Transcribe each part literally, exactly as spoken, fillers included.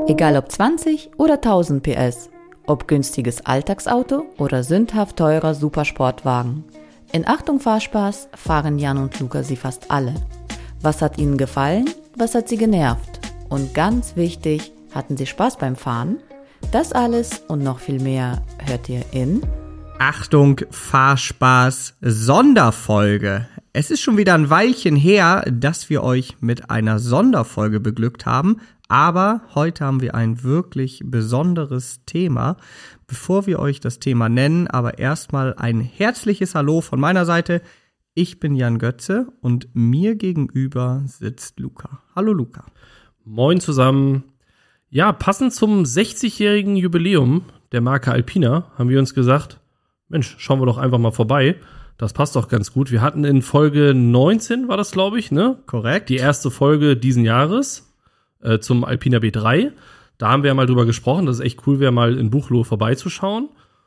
Egal ob zwanzig oder tausend P S, ob günstiges Alltagsauto oder sündhaft teurer Supersportwagen. In Achtung Fahrspaß fahren Jan und Luca sie fast alle. Was hat ihnen gefallen? Was hat sie genervt? Und ganz wichtig, hatten sie Spaß beim Fahren? Das alles und noch viel mehr hört ihr in Achtung Fahrspaß Sonderfolge. Es ist schon wieder ein Weilchen her, dass wir euch mit einer Sonderfolge beglückt haben, aber heute haben wir ein wirklich besonderes Thema. Bevor wir euch das Thema nennen, aber erstmal ein herzliches Hallo von meiner Seite. Ich bin Jan Götze und mir gegenüber sitzt Luca. Hallo Luca. Moin zusammen. Ja, passend zum sechzigjährigen Jubiläum der Marke Alpina haben wir uns gesagt, Mensch, schauen wir doch einfach mal vorbei. Das passt doch ganz gut. Wir hatten in Folge neunzehn, war das, glaube ich, ne? Korrekt. Die erste Folge diesen Jahres äh, zum Alpina B drei. Da haben wir ja mal drüber gesprochen, dass es echt cool wäre, mal in Buchloe vorbeizuschauen.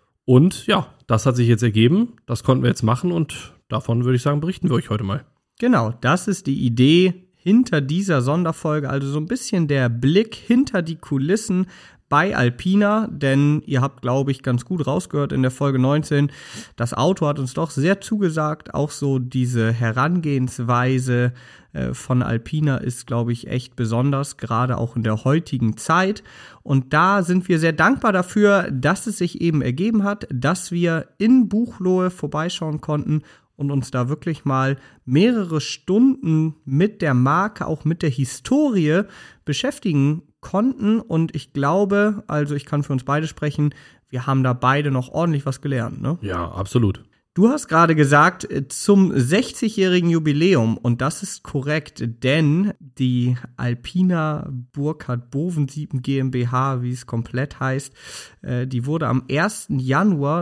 Und ja, das hat sich jetzt ergeben. Das konnten wir jetzt machen und davon würde ich sagen, berichten wir euch heute mal. Genau, das ist die Idee hinter dieser Sonderfolge. Also so ein bisschen der Blick hinter die Kulissen bei Alpina, denn ihr habt, glaube ich, ganz gut rausgehört in der Folge neunzehn, das Auto hat uns doch sehr zugesagt, auch so diese Herangehensweise äh, von Alpina ist, glaube ich, echt besonders, gerade auch in der heutigen Zeit und da sind wir sehr dankbar dafür, dass es sich eben ergeben hat, dass wir in Buchloe vorbeischauen konnten und uns da wirklich mal mehrere Stunden mit der Marke, auch mit der Historie beschäftigen konnten. Und ich glaube, also ich kann für uns beide sprechen, wir haben da beide noch ordentlich was gelernt, ne? Ja, absolut. Du hast gerade gesagt, zum sechzigjährigen Jubiläum, und das ist korrekt, denn die Alpina Burkhardt Bovensiepen GmbH, wie es komplett heißt, die wurde am ersten Januar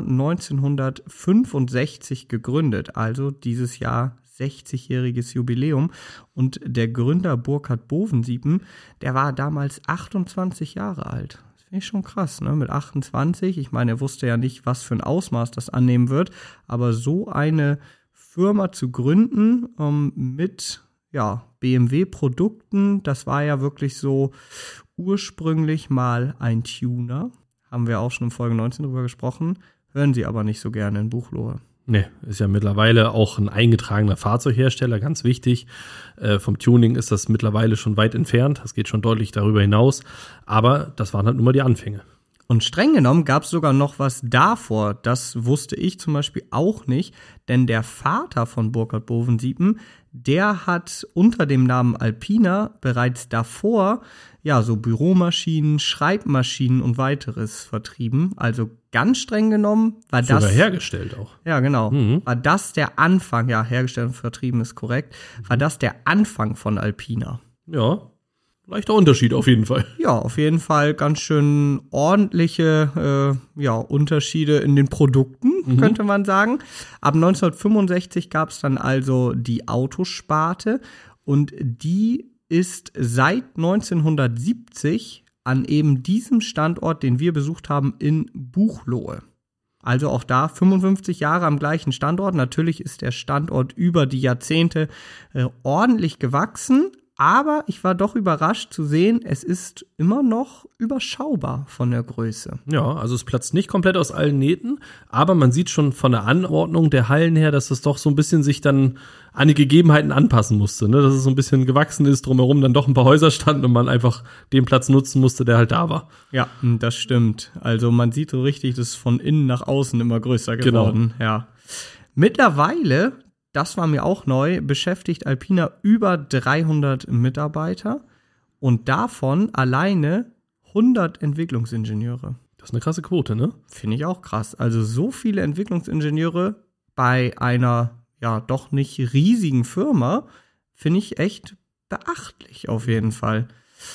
neunzehnhundertfünfundsechzig gegründet, also dieses Jahr sechzigjähriges Jubiläum. Und der Gründer Burkhardt Bovensiepen, der war damals achtundzwanzig Jahre alt. Finde ich schon krass, ne? Mit achtundzwanzig. Ich meine, er wusste ja nicht, was für ein Ausmaß das annehmen wird. Aber so eine Firma zu gründen ähm, mit ja, B M W-Produkten, das war ja wirklich so ursprünglich mal ein Tuner. Haben wir auch schon in Folge neunzehn drüber gesprochen. Hören Sie aber nicht so gerne in Buchloe. Nee, ist ja mittlerweile auch ein eingetragener Fahrzeughersteller, ganz wichtig. Äh, vom Tuning ist das mittlerweile schon weit entfernt. Das geht schon deutlich darüber hinaus. Aber das waren halt nur mal die Anfänge. Und streng genommen gab es sogar noch was davor. Das wusste ich zum Beispiel auch nicht. Denn der Vater von Burkhardt Bovensiepen, der hat unter dem Namen Alpina bereits davor ja so Büromaschinen, Schreibmaschinen und weiteres vertrieben. Also ganz streng genommen war das sogar hergestellt auch. Ja, genau. Mhm. War das der Anfang, ja, hergestellt und vertrieben ist korrekt, war das der Anfang von Alpina. Ja, leichter Unterschied auf jeden Fall. Ja, auf jeden Fall ganz schön ordentliche äh, ja, Unterschiede in den Produkten, mhm. könnte man sagen. Ab neunzehnhundertfünfundsechzig gab es dann also die Autosparte und die ist seit neunzehnhundertsiebzig an eben diesem Standort, den wir besucht haben, in Buchloe. Also auch da fünfundfünfzig Jahre am gleichen Standort. Natürlich ist der Standort über die Jahrzehnte äh, ordentlich gewachsen, aber ich war doch überrascht zu sehen, es ist immer noch überschaubar von der Größe. Ja, also es platzt nicht komplett aus allen Nähten, aber man sieht schon von der Anordnung der Hallen her, dass es doch so ein bisschen sich dann an die Gegebenheiten anpassen musste, ne? Dass es so ein bisschen gewachsen ist, drumherum dann doch ein paar Häuser standen und man einfach den Platz nutzen musste, der halt da war. Ja, das stimmt. Also man sieht so richtig, das ist von innen nach außen immer größer geworden. Genau. Ja. Mittlerweile, das war mir auch neu, beschäftigt Alpina über dreihundert Mitarbeiter und davon alleine hundert Entwicklungsingenieure. Das ist eine krasse Quote, ne? Finde ich auch krass. Also so viele Entwicklungsingenieure bei einer ja doch nicht riesigen Firma, finde ich echt beachtlich auf jeden Fall.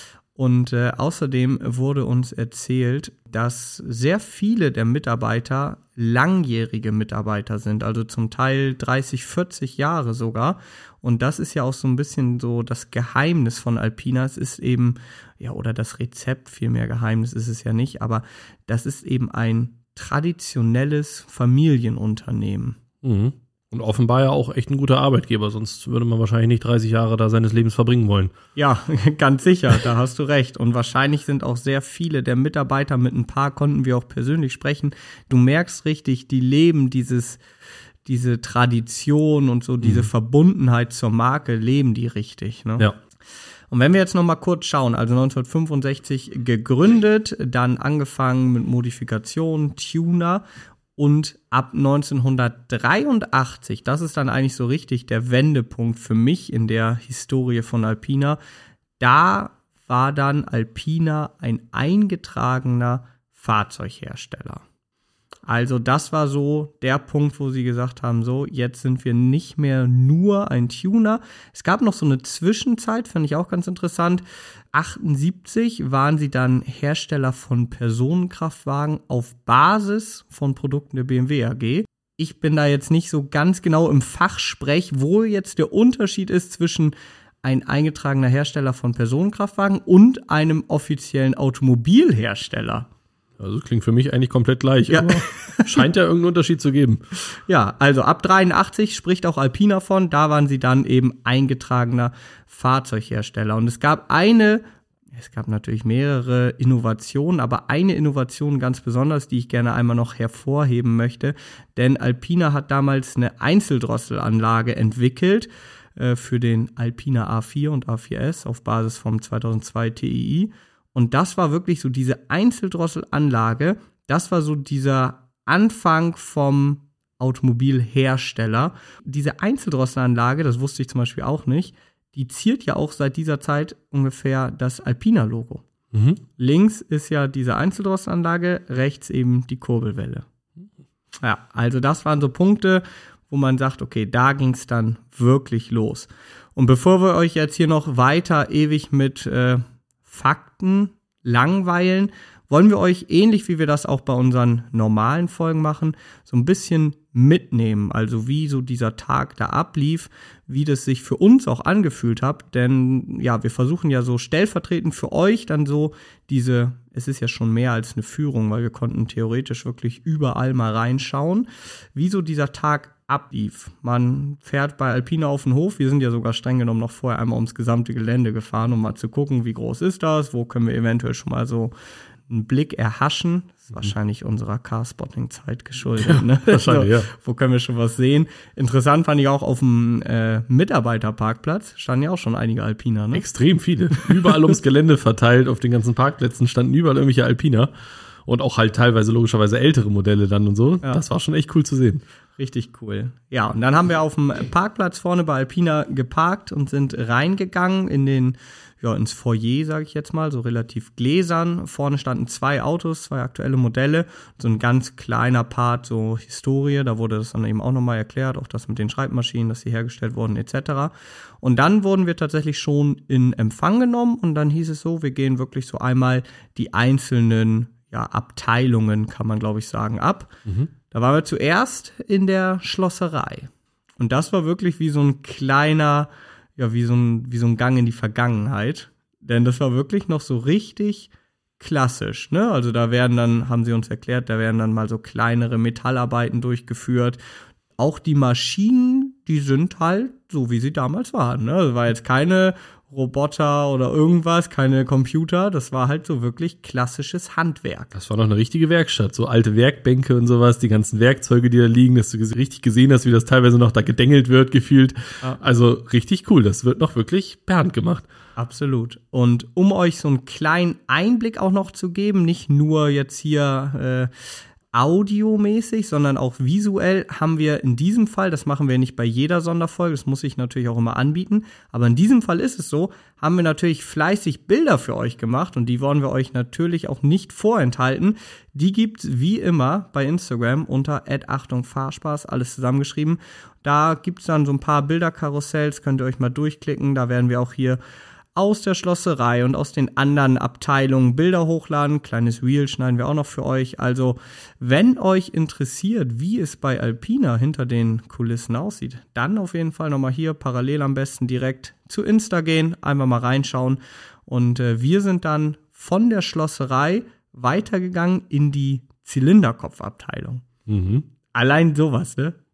Und äh, außerdem wurde uns erzählt, dass sehr viele der Mitarbeiter langjährige Mitarbeiter sind, also zum Teil dreißig, vierzig Jahre sogar. Und das ist ja auch so ein bisschen so das Geheimnis von Alpina. Es ist eben, ja, oder das Rezept, viel mehr Geheimnis ist es ja nicht, aber das ist eben ein traditionelles Familienunternehmen. Mhm. Und offenbar ja auch echt ein guter Arbeitgeber, sonst würde man wahrscheinlich nicht dreißig Jahre da seines Lebens verbringen wollen. Ja, ganz sicher, da hast du recht. Und wahrscheinlich sind auch sehr viele der Mitarbeiter, mit ein paar konnten wir auch persönlich sprechen. Du merkst richtig, die leben dieses, diese Tradition und so, diese mhm. Verbundenheit zur Marke, leben die richtig, ne? Ja. Und wenn wir jetzt noch mal kurz schauen, also neunzehnhundertfünfundsechzig gegründet, dann angefangen mit Modifikation, Tuner. Und ab neunzehnhundertdreiundachtzig, das ist dann eigentlich so richtig der Wendepunkt für mich in der Historie von Alpina, da war dann Alpina ein eingetragener Fahrzeughersteller. Also das war so der Punkt, wo sie gesagt haben, so, jetzt sind wir nicht mehr nur ein Tuner. Es gab noch so eine Zwischenzeit, fand ich auch ganz interessant. achtundsiebzig waren sie dann Hersteller von Personenkraftwagen auf Basis von Produkten der B M W A G. Ich bin da jetzt nicht so ganz genau im Fachsprech, wo jetzt der Unterschied ist zwischen ein eingetragener Hersteller von Personenkraftwagen und einem offiziellen Automobilhersteller. Also klingt für mich eigentlich komplett gleich, ja. aber scheint ja irgendeinen Unterschied zu geben. Ja, also ab dreiundachtzig spricht auch Alpina von, da waren sie dann eben eingetragener Fahrzeughersteller. Und es gab eine, es gab natürlich mehrere Innovationen, aber eine Innovation ganz besonders, die ich gerne einmal noch hervorheben möchte, denn Alpina hat damals eine Einzeldrosselanlage entwickelt äh, für den Alpina A vier und A vier S auf Basis vom zweitausendzwei T I I. Und das war wirklich so diese Einzeldrosselanlage, das war so dieser Anfang vom Automobilhersteller. Diese Einzeldrosselanlage, das wusste ich zum Beispiel auch nicht, die ziert ja auch seit dieser Zeit ungefähr das Alpina-Logo. Mhm. Links ist ja diese Einzeldrosselanlage, rechts eben die Kurbelwelle. Ja, also das waren so Punkte, wo man sagt, okay, da ging es dann wirklich los. Und bevor wir euch jetzt hier noch weiter ewig mit äh, Fakten langweilen, wollen wir euch, ähnlich wie wir das auch bei unseren normalen Folgen machen, so ein bisschen mitnehmen, also wie so dieser Tag da ablief, wie das sich für uns auch angefühlt hat, denn ja, wir versuchen ja so stellvertretend für euch dann so diese, es ist ja schon mehr als eine Führung, weil wir konnten theoretisch wirklich überall mal reinschauen, wie so dieser Tag ablief. Man fährt bei Alpina auf den Hof, wir sind ja sogar streng genommen noch vorher einmal ums gesamte Gelände gefahren, um mal zu gucken, wie groß ist das, wo können wir eventuell schon mal so einen Blick erhaschen. Das ist wahrscheinlich unserer Car-Spotting-Zeit geschuldet. Ja, ne? Wahrscheinlich, so, ja. Wo können wir schon was sehen? Interessant fand ich auch auf dem äh, Mitarbeiterparkplatz standen ja auch schon einige Alpina. Ne? Extrem viele. Überall ums Gelände verteilt, auf den ganzen Parkplätzen standen überall irgendwelche Alpina. Und auch halt teilweise logischerweise ältere Modelle dann und so. Ja. Das war schon echt cool zu sehen. Richtig cool. Ja, und dann haben wir auf dem Parkplatz vorne bei Alpina geparkt und sind reingegangen in den, ja, ins Foyer, sage ich jetzt mal, so relativ gläsern. Vorne standen zwei Autos, zwei aktuelle Modelle, so ein ganz kleiner Part, so Historie, da wurde das dann eben auch nochmal erklärt, auch das mit den Schreibmaschinen, dass sie hergestellt wurden, et cetera. Und dann wurden wir tatsächlich schon in Empfang genommen und dann hieß es so, wir gehen wirklich so einmal die einzelnen, ja, Abteilungen, kann man glaube ich sagen, ab. Mhm. Da waren wir zuerst in der Schlosserei. Und das war wirklich wie so ein kleiner, ja, wie so ein, wie so ein Gang in die Vergangenheit. Denn das war wirklich noch so richtig klassisch, ne? Also da werden dann, haben sie uns erklärt, da werden dann mal so kleinere Metallarbeiten durchgeführt. Auch die Maschinen, die sind halt so, wie sie damals waren, ne? Das war jetzt keine Roboter oder irgendwas, keine Computer, das war halt so wirklich klassisches Handwerk. Das war noch eine richtige Werkstatt, so alte Werkbänke und sowas, die ganzen Werkzeuge, die da liegen, dass du richtig gesehen hast, wie das teilweise noch da gedengelt wird, gefühlt. Ja. Also richtig cool, das wird noch wirklich per Hand gemacht. Absolut. Und um euch so einen kleinen Einblick auch noch zu geben, nicht nur jetzt hier äh, audiomäßig, sondern auch visuell haben wir in diesem Fall, das machen wir nicht bei jeder Sonderfolge, das muss ich natürlich auch immer anbieten, aber in diesem Fall ist es so, haben wir natürlich fleißig Bilder für euch gemacht und die wollen wir euch natürlich auch nicht vorenthalten. Die gibt's wie immer bei Instagram unter at Achtung Fahrspaß, alles zusammengeschrieben. Da gibt's dann so ein paar Bilderkarussells, könnt ihr euch mal durchklicken, da werden wir auch hier aus der Schlosserei und aus den anderen Abteilungen Bilder hochladen. Kleines Reel schneiden wir auch noch für euch. Also, wenn euch interessiert, wie es bei Alpina hinter den Kulissen aussieht, dann auf jeden Fall nochmal hier parallel am besten direkt zu Insta gehen, einmal mal reinschauen. Und äh, wir sind dann von der Schlosserei weitergegangen in die Zylinderkopfabteilung. Mhm. Allein sowas, ne?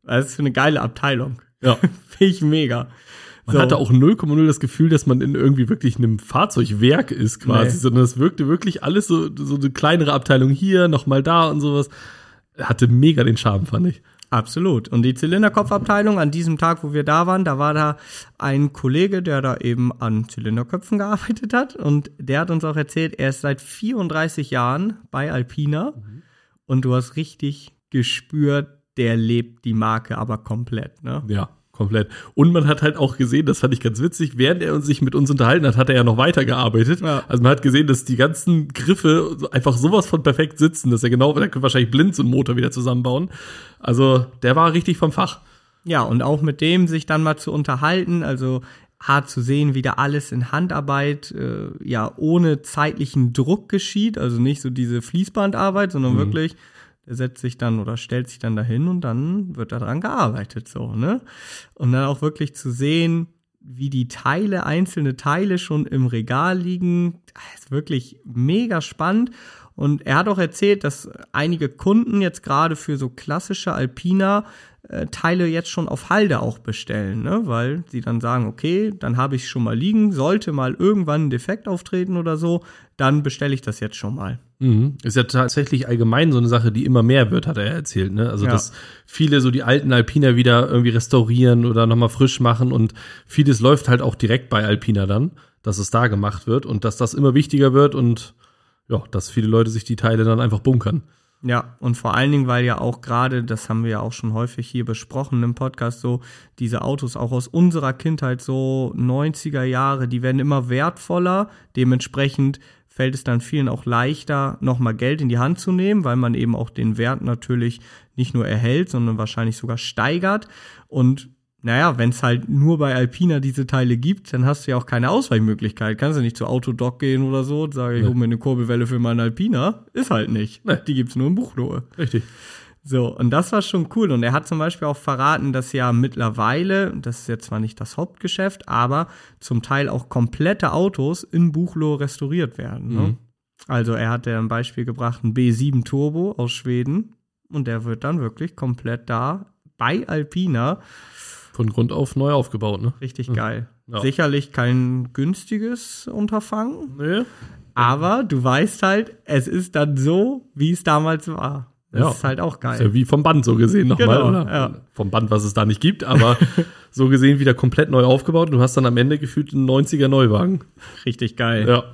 Das ist eine geile Abteilung. Ja. Finde ich mega. Man so. hatte auch null Komma null das Gefühl, dass man in irgendwie wirklich einem Fahrzeugwerk ist quasi, nee. sondern es wirkte wirklich alles so, so eine kleinere Abteilung hier, nochmal da und sowas. Hatte mega den Charme, fand ich. Absolut. Und die Zylinderkopfabteilung, an diesem Tag, wo wir da waren, da war da ein Kollege, der da eben an Zylinderköpfen gearbeitet hat. Und der hat uns auch erzählt, er ist seit vierunddreißig Jahren bei Alpina. Mhm. Und du hast richtig gespürt, der lebt die Marke aber komplett, ne? Ja. Komplett. Und man hat halt auch gesehen, das fand ich ganz witzig, während er sich mit uns unterhalten hat, hat er ja noch weitergearbeitet. Ja. Also man hat gesehen, dass die ganzen Griffe einfach sowas von perfekt sitzen, dass er genau, der könnte wahrscheinlich blind so einen Motor wieder zusammenbauen. Also der war richtig vom Fach. Ja, und auch mit dem sich dann mal zu unterhalten, also hart zu sehen, wie da alles in Handarbeit, äh, ja, ohne zeitlichen Druck geschieht, also nicht so diese Fließbandarbeit, sondern mhm. wirklich, der setzt sich dann oder stellt sich dann dahin und dann wird daran gearbeitet, so, ne? Und dann auch wirklich zu sehen, wie die Teile, einzelne Teile schon im Regal liegen, ist wirklich mega spannend. Und er hat auch erzählt, dass einige Kunden jetzt gerade für so klassische Alpina äh, Teile jetzt schon auf Halde auch bestellen, ne? Weil sie dann sagen, okay, dann habe ich es schon mal liegen, sollte mal irgendwann ein Defekt auftreten oder so, dann bestelle ich das jetzt schon mal. Mhm. Ist ja tatsächlich allgemein so eine Sache, die immer mehr wird, hat er erzählt, ne? Also, ja. dass viele so die alten Alpina wieder irgendwie restaurieren oder nochmal frisch machen und vieles läuft halt auch direkt bei Alpina dann, dass es da gemacht wird und dass das immer wichtiger wird und ja, dass viele Leute sich die Teile dann einfach bunkern. Ja, und vor allen Dingen, weil ja auch gerade, das haben wir ja auch schon häufig hier besprochen im Podcast, so diese Autos auch aus unserer Kindheit, so neunziger Jahre, die werden immer wertvoller. Dementsprechend fällt es dann vielen auch leichter, nochmal Geld in die Hand zu nehmen, weil man eben auch den Wert natürlich nicht nur erhält, sondern wahrscheinlich sogar steigert. Und naja, wenn es halt nur bei Alpina diese Teile gibt, dann hast du ja auch keine Ausweichmöglichkeit. Kannst du nicht zu Autodoc gehen oder so und sagen, ich nee. hole mir eine Kurbelwelle für meinen Alpina. Ist halt nicht. Nee. Die gibt's nur in Buchloe. Richtig. So, und das war schon cool. Und er hat zum Beispiel auch verraten, dass ja mittlerweile, das ist jetzt zwar nicht das Hauptgeschäft, aber zum Teil auch komplette Autos in Buchloe restauriert werden. Ne? Mhm. Also er hat ja ein Beispiel gebracht, ein B sieben Turbo aus Schweden. Und der wird dann wirklich komplett da bei Alpina von Grund auf neu aufgebaut, ne? Richtig geil. Ja. Sicherlich kein günstiges Unterfangen. Nee. Aber du weißt halt, es ist dann so, wie es damals war. Das ja. ist halt auch geil. Ist ja wie vom Band so gesehen nochmal. Genau, oder? Ja. Vom Band, was es da nicht gibt, aber so gesehen wieder komplett neu aufgebaut. Du hast dann am Ende gefühlt einen neunziger Neuwagen. Richtig geil. Ja.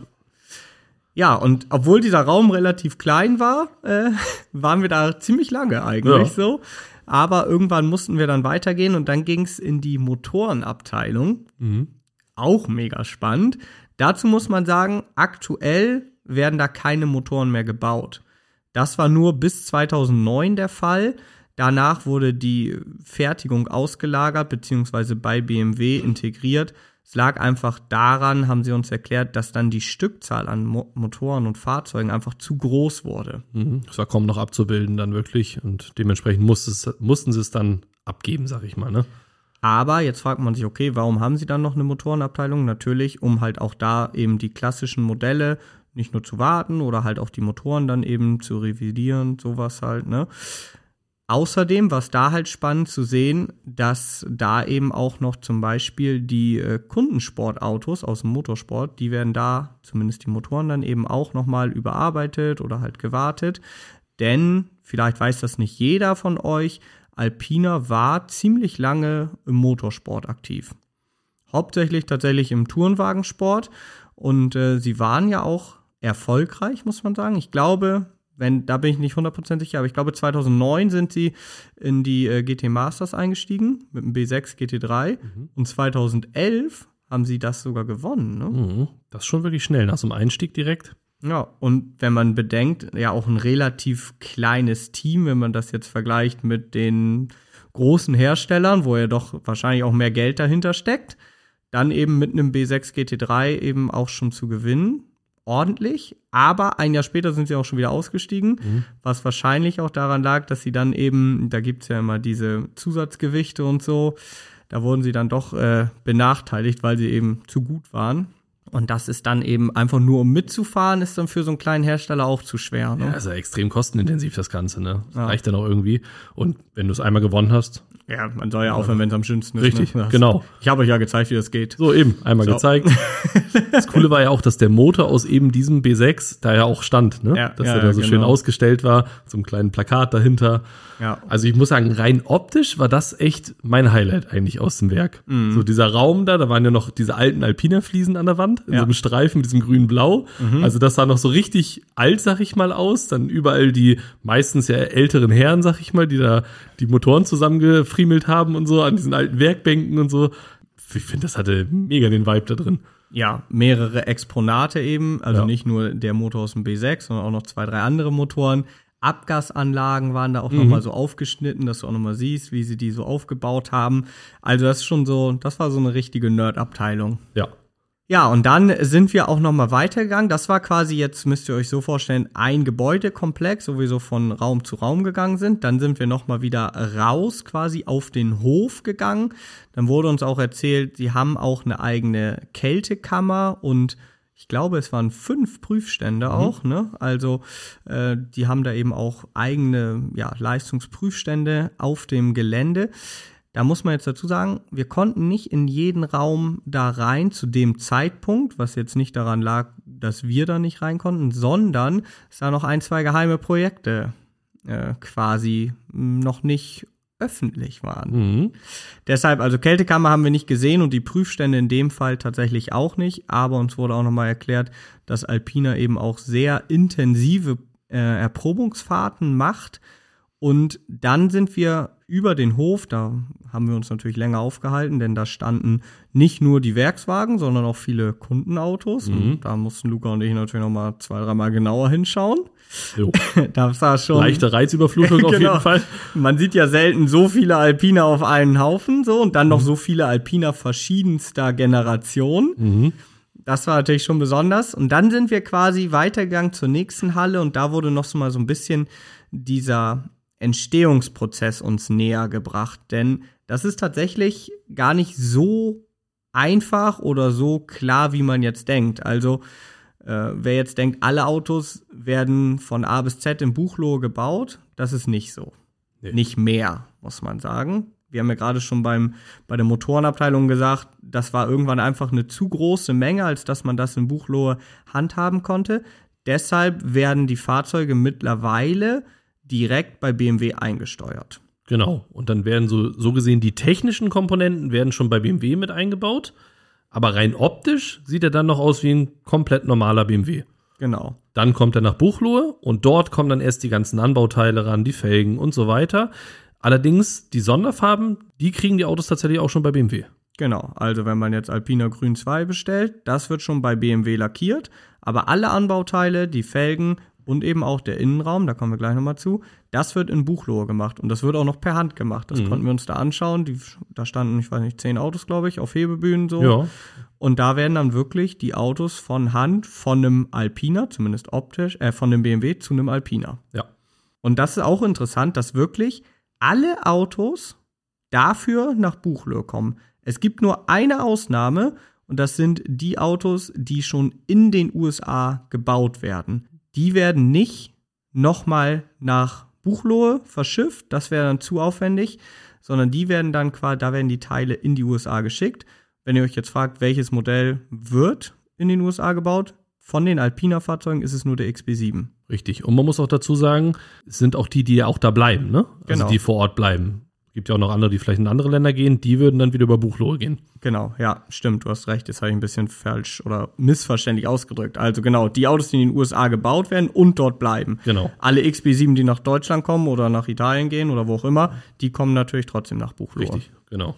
Ja, und obwohl dieser Raum relativ klein war, äh, waren wir da ziemlich lange eigentlich ja. so. Aber irgendwann mussten wir dann weitergehen und dann ging es in die Motorenabteilung. Mhm. Auch mega spannend. Dazu muss man sagen, aktuell werden da keine Motoren mehr gebaut. Das war nur bis zweitausendneun der Fall. Danach wurde die Fertigung ausgelagert bzw. bei B M W integriert. Es lag einfach daran, haben sie uns erklärt, dass dann die Stückzahl an Mo- Motoren und Fahrzeugen einfach zu groß wurde. Mhm. Das war kaum noch abzubilden dann wirklich und dementsprechend musste es, mussten sie es dann abgeben, sag ich mal, ne? Aber jetzt fragt man sich, okay, warum haben sie dann noch eine Motorenabteilung? Natürlich, um halt auch da eben die klassischen Modelle nicht nur zu warten oder halt auch die Motoren dann eben zu revidieren, sowas halt, ne? Außerdem war es da halt spannend zu sehen, dass da eben auch noch zum Beispiel die äh, Kundensportautos aus dem Motorsport, die werden da, zumindest die Motoren dann eben auch nochmal überarbeitet oder halt gewartet. Denn, vielleicht weiß das nicht jeder von euch, Alpina war ziemlich lange im Motorsport aktiv. Hauptsächlich tatsächlich im Tourenwagensport und äh, sie waren ja auch erfolgreich, muss man sagen. Ich glaube, wenn, da bin ich nicht hundert Prozent sicher, aber ich glaube zweitausendneun sind sie in die äh, G T Masters eingestiegen mit dem B sechs G T drei mhm. und zweitausendelf haben sie das sogar gewonnen. Ne? Mhm. Das ist schon wirklich schnell, nach so einem Einstieg direkt. Ja, und wenn man bedenkt, ja auch ein relativ kleines Team, wenn man das jetzt vergleicht mit den großen Herstellern, wo ja doch wahrscheinlich auch mehr Geld dahinter steckt, dann eben mit einem B sechs G T drei eben auch schon zu gewinnen. Ordentlich, aber ein Jahr später sind sie auch schon wieder ausgestiegen, mhm. was wahrscheinlich auch daran lag, dass sie dann eben, da gibt's ja immer diese Zusatzgewichte und so, da wurden sie dann doch äh, benachteiligt, weil sie eben zu gut waren. Und das ist dann eben einfach nur, um mitzufahren, ist dann für so einen kleinen Hersteller auch zu schwer. Ne? Ja, ist ja extrem kostenintensiv, das Ganze, ne? Das ja. reicht dann auch irgendwie. Und wenn du es einmal gewonnen hast, Ja, man soll ja aufhören, wenn es am schönsten ist. Richtig, ne? genau. Ich habe euch ja gezeigt, wie das geht. So, eben, einmal So. gezeigt. Das Coole war ja auch, dass der Motor aus eben diesem B sechs da ja auch stand, ne? Ja, dass ja, er da ja, so genau. schön ausgestellt war, so einem kleinen Plakat dahinter. Ja. Also ich muss sagen, rein optisch war das echt mein Highlight eigentlich aus dem Werk. Mhm. So dieser Raum da, da waren ja noch diese alten Alpina-Fliesen an der Wand, in Ja. so einem Streifen mit diesem grün-blau. Mhm. Also das sah noch so richtig alt, sag ich mal, aus. Dann überall die meistens ja älteren Herren, sag ich mal, die da die Motoren zusammengefriemelt haben und so, an diesen alten Werkbänken und so. Ich finde, das hatte mega den Vibe da drin. Ja, mehrere Exponate eben, also Ja. nicht nur der Motor aus dem B sechs, sondern auch noch zwei, drei andere Motoren. Abgasanlagen waren da auch noch mal so aufgeschnitten, dass du auch noch mal siehst, wie sie die so aufgebaut haben. Also das ist schon so, das war so eine richtige Nerd-Abteilung. Ja. Ja, und dann sind wir auch noch mal weitergegangen. Das war quasi jetzt, müsst ihr euch so vorstellen, ein Gebäudekomplex, wo wir so von Raum zu Raum gegangen sind. Dann sind wir noch mal wieder raus quasi auf den Hof gegangen. Dann wurde uns auch erzählt, sie haben auch eine eigene Kältekammer und ich glaube, es waren fünf Prüfstände Mhm. auch, ne? Also äh, die haben da eben auch eigene ja, Leistungsprüfstände auf dem Gelände. Da muss man jetzt dazu sagen, wir konnten nicht in jeden Raum da rein zu dem Zeitpunkt, was jetzt nicht daran lag, dass wir da nicht rein konnten, sondern es da noch ein, zwei geheime Projekte äh, quasi noch nicht öffentlich waren. Mhm. Deshalb, also Kältekammer haben wir nicht gesehen und die Prüfstände in dem Fall tatsächlich auch nicht, aber uns wurde auch nochmal erklärt, dass Alpina eben auch sehr intensive äh, Erprobungsfahrten macht. Und dann sind wir über den Hof, da haben wir uns natürlich länger aufgehalten, denn da standen nicht nur die Werkswagen, sondern auch viele Kundenautos. Mhm. Und da mussten Luca und ich natürlich noch mal zwei, dreimal genauer hinschauen. Jo. Das war schon Leichte Reizüberflutung auf Genau. jeden Fall. Man sieht ja selten so viele Alpina auf einen Haufen so und dann noch Mhm. so viele Alpina verschiedenster Generation. Mhm. Das war natürlich schon besonders. Und dann sind wir quasi weitergegangen zur nächsten Halle und da wurde noch so mal so ein bisschen dieser Entstehungsprozess uns näher gebracht. Denn das ist tatsächlich gar nicht so einfach oder so klar, wie man jetzt denkt. Also äh, wer jetzt denkt, alle Autos werden von A bis Z in Buchloe gebaut, das ist nicht so. Nee. Nicht mehr, muss man sagen. Wir haben ja gerade schon beim, bei der Motorenabteilung gesagt, das war irgendwann einfach eine zu große Menge, als dass man das in Buchloe handhaben konnte. Deshalb werden die Fahrzeuge mittlerweile direkt bei B M W eingesteuert. Genau. Und dann werden so, so gesehen die technischen Komponenten werden schon bei B M W mit eingebaut. Aber rein optisch sieht er dann noch aus wie ein komplett normaler B M W. Genau. Dann kommt er nach Buchloe und dort kommen dann erst die ganzen Anbauteile ran, die Felgen und so weiter. Allerdings die Sonderfarben, die kriegen die Autos tatsächlich auch schon bei B M W. Genau, also wenn man jetzt Alpina Grün zwei bestellt, das wird schon bei B M W lackiert, aber alle Anbauteile, die Felgen und eben auch der Innenraum, da kommen wir gleich nochmal zu, das wird in Buchloe gemacht und das wird auch noch per Hand gemacht. Das Mhm. konnten wir uns da anschauen, die, da standen, ich weiß nicht, zehn Autos, glaube ich, auf Hebebühnen so. Ja. Und da werden dann wirklich die Autos von Hand von einem Alpina, zumindest optisch, äh, von einem B M W zu einem Alpina. Ja. Und das ist auch interessant, dass wirklich alle Autos dafür nach Buchloe kommen. Es gibt nur eine Ausnahme und das sind die Autos, die schon in den U S A gebaut werden. Die werden nicht nochmal nach Buchloe verschifft, das wäre dann zu aufwendig, sondern die werden dann quasi, da werden die Teile in die U S A geschickt. Wenn ihr euch jetzt fragt, welches Modell wird in den U S A gebaut, von den Alpina-Fahrzeugen ist es nur der X B sieben. Richtig. Und man muss auch dazu sagen, es sind auch die, die ja auch da bleiben, ne? Also Genau. die vor Ort bleiben. Gibt ja auch noch andere, die vielleicht in andere Länder gehen, die würden dann wieder über Buchloe gehen. Genau, ja, stimmt, du hast recht, das habe ich ein bisschen falsch oder missverständlich ausgedrückt. Also genau, die Autos, die in den U S A gebaut werden und dort bleiben. Genau. Alle X B sieben, die nach Deutschland kommen oder nach Italien gehen oder wo auch immer, die kommen natürlich trotzdem nach Buchloe. Richtig, genau.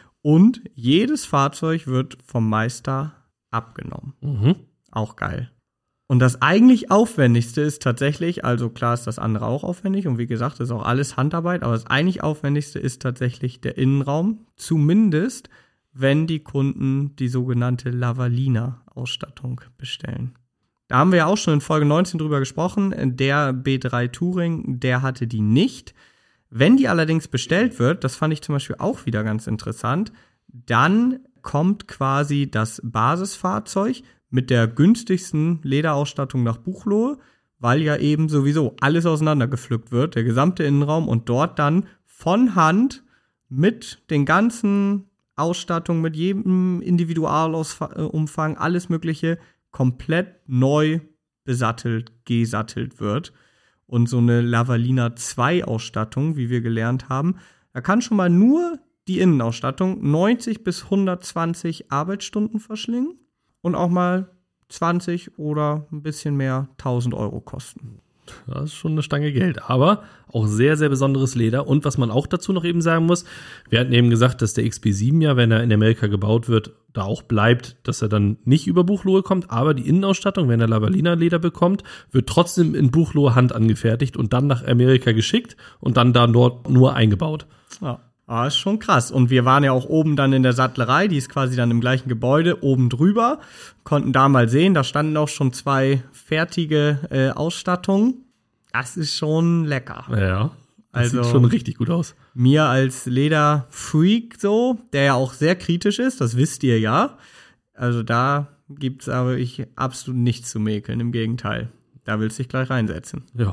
Und jedes Fahrzeug wird vom Meister abgenommen. Mhm. Auch geil. Und das eigentlich Aufwendigste ist tatsächlich, also klar ist das andere auch aufwendig und wie gesagt, ist auch alles Handarbeit, aber das eigentlich Aufwendigste ist tatsächlich der Innenraum, zumindest wenn die Kunden die sogenannte Lavalina-Ausstattung bestellen. Da haben wir ja auch schon in Folge neunzehn drüber gesprochen, der B drei Touring, der hatte die nicht. Wenn die allerdings bestellt wird, das fand ich zum Beispiel auch wieder ganz interessant, dann kommt quasi das Basisfahrzeug mit der günstigsten Lederausstattung nach Buchloe, weil ja eben sowieso alles auseinandergepflückt wird, der gesamte Innenraum und dort dann von Hand mit den ganzen Ausstattungen, mit jedem Individualumfang, alles Mögliche, komplett neu besattelt, gesattelt wird. Und so eine Lavalina zwei Ausstattung, wie wir gelernt haben, da kann schon mal nur die Innenausstattung neunzig bis hundertzwanzig Arbeitsstunden verschlingen und auch mal zwanzig oder ein bisschen mehr tausend Euro kosten. Das ist schon eine Stange Geld, aber auch sehr, sehr besonderes Leder. Und was man auch dazu noch eben sagen muss, wir hatten eben gesagt, dass der X B sieben ja, wenn er in Amerika gebaut wird, da auch bleibt, dass er dann nicht über Buchloe kommt, aber die Innenausstattung, wenn er Lavalina-Leder bekommt, wird trotzdem in Buchloe Hand angefertigt und dann nach Amerika geschickt und dann da dort nur eingebaut. Ja. Ah, ist schon krass. Und wir waren ja auch oben dann in der Sattlerei, die ist quasi dann im gleichen Gebäude, oben drüber. Konnten da mal sehen, da standen auch schon zwei fertige äh, Ausstattungen. Das ist schon lecker. Ja, das also, sieht schon richtig gut aus. Mir als Lederfreak so, der ja auch sehr kritisch ist, das wisst ihr ja. Also da gibt's aber ich absolut nichts zu mäkeln, im Gegenteil. Da willst du dich gleich reinsetzen. Ja.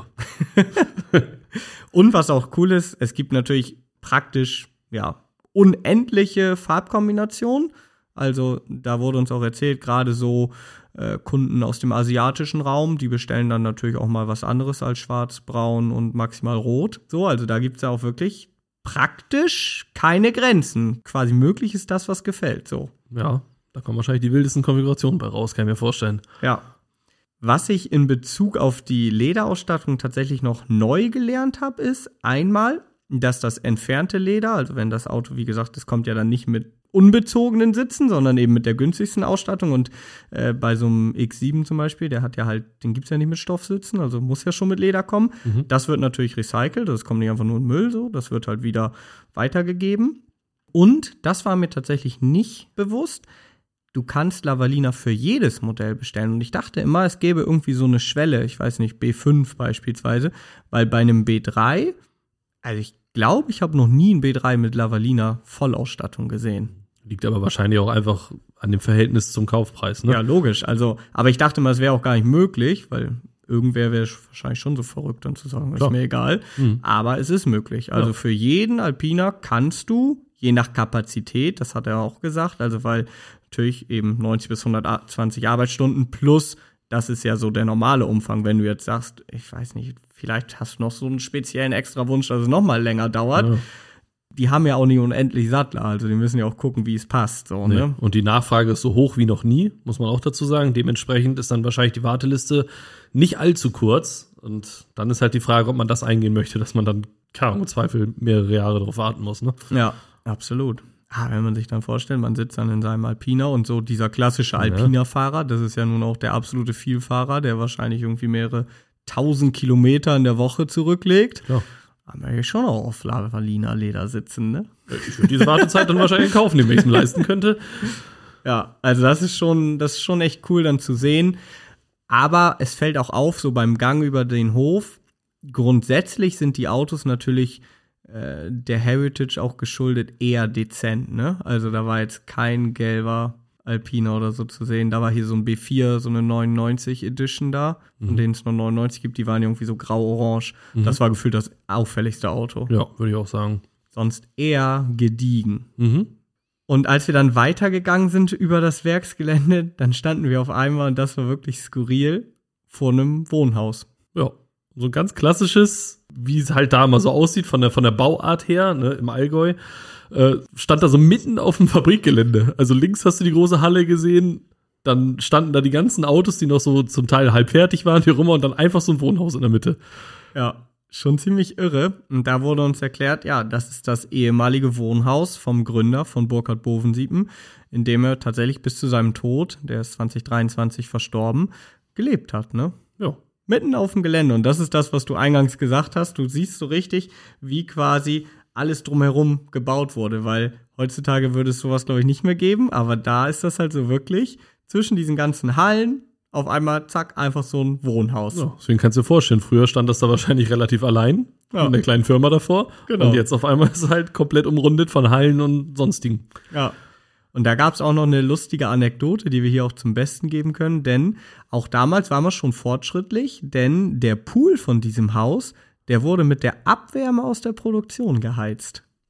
Und was auch cool ist, es gibt natürlich praktisch, ja, unendliche Farbkombinationen. Also da wurde uns auch erzählt, gerade so äh, Kunden aus dem asiatischen Raum, die bestellen dann natürlich auch mal was anderes als schwarz, braun und maximal rot. So, also da gibt es ja auch wirklich praktisch keine Grenzen. Quasi möglich ist das, was gefällt, so. Ja, da kommen wahrscheinlich die wildesten Konfigurationen bei raus, kann ich mir vorstellen. Ja. Was ich in Bezug auf die Lederausstattung tatsächlich noch neu gelernt habe, ist einmal, dass das entfernte Leder, also wenn das Auto, wie gesagt, das kommt ja dann nicht mit unbezogenen Sitzen, sondern eben mit der günstigsten Ausstattung und äh, bei so einem X sieben zum Beispiel, der hat ja halt, den gibt's ja nicht mit Stoffsitzen, also muss ja schon mit Leder kommen. Mhm. Das wird natürlich recycelt, das kommt nicht einfach nur in Müll so, das wird halt wieder weitergegeben. Und das war mir tatsächlich nicht bewusst, du kannst Lavalina für jedes Modell bestellen. Und ich dachte immer, es gäbe irgendwie so eine Schwelle, ich weiß nicht, B fünf beispielsweise, weil bei einem B drei, also ich glaube, ich habe noch nie ein B drei mit Lavalina Vollausstattung gesehen. Liegt aber wahrscheinlich auch einfach an dem Verhältnis zum Kaufpreis, ne? Ja, logisch. Also, aber ich dachte mal, es wäre auch gar nicht möglich, weil irgendwer wäre wahrscheinlich schon so verrückt, dann zu sagen, ist mir egal. Mhm. Aber es ist möglich. Also ja. Für jeden Alpina kannst du, je nach Kapazität, das hat er auch gesagt, also weil natürlich eben neunzig bis hundertzwanzig Arbeitsstunden plus, das ist ja so der normale Umfang, wenn du jetzt sagst, ich weiß nicht, vielleicht hast du noch so einen speziellen Extrawunsch, dass es noch mal länger dauert. Ja. Die haben ja auch nicht unendlich Sattler, also die müssen ja auch gucken, wie es passt. So, nee. Ne? Und die Nachfrage ist so hoch wie noch nie, muss man auch dazu sagen. Dementsprechend ist dann wahrscheinlich die Warteliste nicht allzu kurz. Und dann ist halt die Frage, ob man das eingehen möchte, dass man dann, keine Ahnung, im Zweifel mehrere Jahre darauf warten muss. Ne? Ja, absolut. Ah, wenn man sich dann vorstellt, man sitzt dann in seinem Alpina und so dieser klassische Alpina-Fahrer, das ist ja nun auch der absolute Vielfahrer, der wahrscheinlich irgendwie mehrere tausend Kilometer in der Woche zurücklegt. Ja. Aber hier schon auch auf Lavalina-Leder sitzen, ne? Ich würde diese Wartezeit dann wahrscheinlich kaufen, den ich es mir leisten könnte. Ja, also das ist schon, das ist schon echt cool dann zu sehen. Aber es fällt auch auf, so beim Gang über den Hof, grundsätzlich sind die Autos natürlich äh, der Heritage auch geschuldet eher dezent, ne? Also da war jetzt kein gelber Alpina oder so zu sehen. Da war hier so ein B vier, so eine neunundneunzig Edition da, von mhm. denen es nur neunundneunzig gibt, die waren irgendwie so grau-orange. Mhm. Das war gefühlt das auffälligste Auto. Ja, würde ich auch sagen. Sonst eher gediegen. Mhm. Und als wir dann weitergegangen sind über das Werksgelände, dann standen wir auf einmal, und das war wirklich skurril, vor einem Wohnhaus. Ja, so ein ganz klassisches, wie es halt da mal so aussieht, von der, von der Bauart her, ne, im Allgäu. Äh, stand da so mitten auf dem Fabrikgelände. Also links hast du die große Halle gesehen, dann standen da die ganzen Autos, die noch so zum Teil halb fertig waren, hier rum und dann einfach so ein Wohnhaus in der Mitte. Ja, schon ziemlich irre. Und da wurde uns erklärt, ja, das ist das ehemalige Wohnhaus vom Gründer von Burkhard Bovensiepen, in dem er tatsächlich bis zu seinem Tod, der ist zwanzig dreiundzwanzig verstorben, gelebt hat, ne? Ja. Mitten auf dem Gelände. Und das ist das, was du eingangs gesagt hast. Du siehst so richtig, wie quasi alles drumherum gebaut wurde, weil heutzutage würde es sowas, glaube ich, nicht mehr geben, aber da ist das halt so wirklich zwischen diesen ganzen Hallen auf einmal, zack, einfach so ein Wohnhaus. Ja, deswegen kannst du dir vorstellen, früher stand das da wahrscheinlich relativ allein, ja, mit einer kleinen Firma davor, genau. Und jetzt auf einmal ist es halt komplett umrundet von Hallen und sonstigen. Ja, und da gab es auch noch eine lustige Anekdote, die wir hier auch zum Besten geben können, denn auch damals waren wir schon fortschrittlich, denn der Pool von diesem Haus, der wurde mit der Abwärme aus der Produktion geheizt.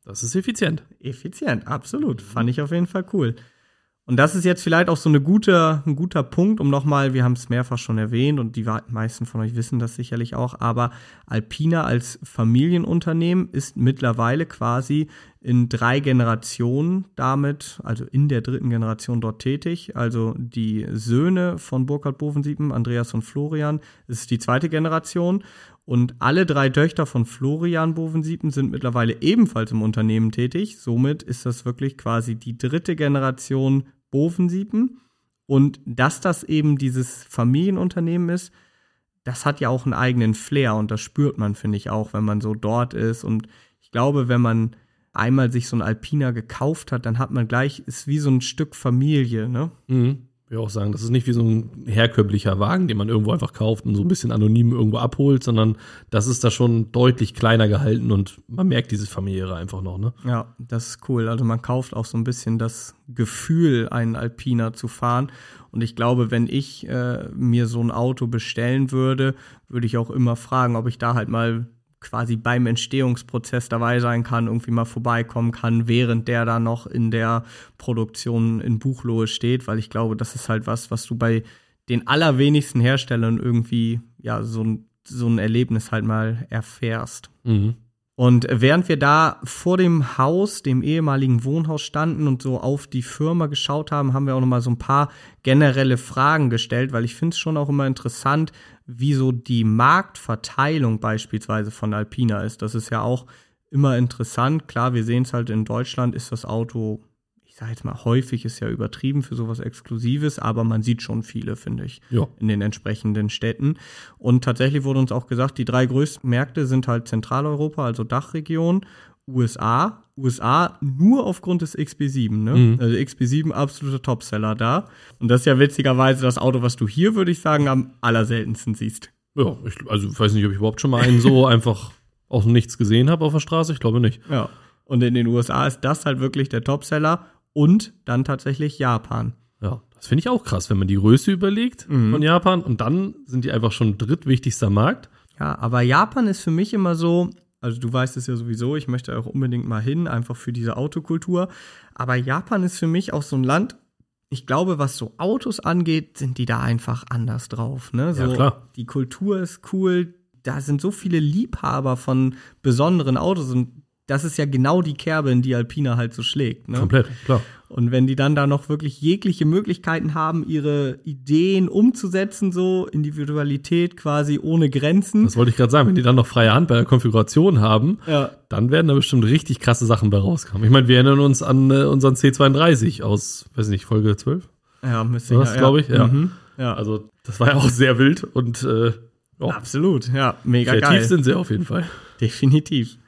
Das ist effizient. Effizient, absolut. Fand ich auf jeden Fall cool. Und das ist jetzt vielleicht auch so eine gute, ein guter Punkt, um nochmal, wir haben es mehrfach schon erwähnt und die meisten von euch wissen das sicherlich auch, aber Alpina als Familienunternehmen ist mittlerweile quasi in drei Generationen damit, also in der dritten Generation dort tätig. Also die Söhne von Burkhard Bovensiepen, Andreas und Florian, ist die zweite Generation. Und alle drei Töchter von Florian Bovensiepen sind mittlerweile ebenfalls im Unternehmen tätig. Somit ist das wirklich quasi die dritte Generation Bovensiepen. Und dass das eben dieses Familienunternehmen ist, das hat ja auch einen eigenen Flair. Und das spürt man, finde ich, auch, wenn man so dort ist. Und ich glaube, wenn man einmal sich so ein Alpina gekauft hat, dann hat man gleich, ist wie so ein Stück Familie, ne? Mhm. Ich würde auch sagen, das ist nicht wie so ein herkömmlicher Wagen, den man irgendwo einfach kauft und so ein bisschen anonym irgendwo abholt, sondern das ist da schon deutlich kleiner gehalten und man merkt diese Familiäre einfach noch, ne? Ja, das ist cool. Also man kauft auch so ein bisschen das Gefühl, einen Alpina zu fahren. Und ich glaube, wenn ich äh, mir so ein Auto bestellen würde, würde ich auch immer fragen, ob ich da halt mal quasi beim Entstehungsprozess dabei sein kann, irgendwie mal vorbeikommen kann, während der da noch in der Produktion in Buchloe steht, weil ich glaube, das ist halt was, was du bei den allerwenigsten Herstellern irgendwie, ja, so ein, so ein Erlebnis halt mal erfährst. Mhm. Und während wir da vor dem Haus, dem ehemaligen Wohnhaus standen und so auf die Firma geschaut haben, haben wir auch noch mal so ein paar generelle Fragen gestellt, weil ich finde es schon auch immer interessant, wie so die Marktverteilung beispielsweise von Alpina ist. Das ist ja auch immer interessant. Klar, wir sehen es halt in Deutschland, ist das Auto, ich sage jetzt mal, häufig ist ja übertrieben für sowas Exklusives, aber man sieht schon viele, finde ich, ja, in den entsprechenden Städten. Und tatsächlich wurde uns auch gesagt, die drei größten Märkte sind halt Zentraleuropa, also Dachregion, U S A. U S A nur aufgrund des X B sieben, ne? Mhm. Also X B sieben, absoluter Topseller da. Und das ist ja witzigerweise das Auto, was du hier, würde ich sagen, am allerseltensten siehst. Ja, ich, also ich weiß nicht, ob ich überhaupt schon mal einen so einfach aus dem Nichts gesehen habe auf der Straße. Ich glaube nicht. Ja. Und in den U S A ist das halt wirklich der Topseller und dann tatsächlich Japan. Ja, das finde ich auch krass, wenn man die Größe überlegt Mhm. von Japan und dann sind die einfach schon drittwichtigster Markt. Ja, aber Japan ist für mich immer so, also du weißt es ja sowieso, ich möchte auch unbedingt mal hin, einfach für diese Autokultur. Aber Japan ist für mich auch so ein Land, ich glaube, was so Autos angeht, sind die da einfach anders drauf. Ne? So, Ja, klar. Die Kultur ist cool, da sind so viele Liebhaber von besonderen Autos und das ist ja genau die Kerbe, in die Alpina halt so schlägt. Ne? Komplett, klar. Und wenn die dann da noch wirklich jegliche Möglichkeiten haben, ihre Ideen umzusetzen, so Individualität quasi ohne Grenzen. Das wollte ich gerade sagen, wenn die dann noch freie Hand bei der Konfiguration haben, Ja. dann werden da bestimmt richtig krasse Sachen bei rauskommen. Ich meine, wir erinnern uns an äh, unseren C zweiunddreißig aus, weiß nicht, Folge zwölf? Ja, müsste Das ja, glaube ich, ja. Mhm. Ja, Also das war ja auch sehr wild und äh, ja, absolut, ja, mega kreativ geil. sind sie auf jeden Fall. Definitiv.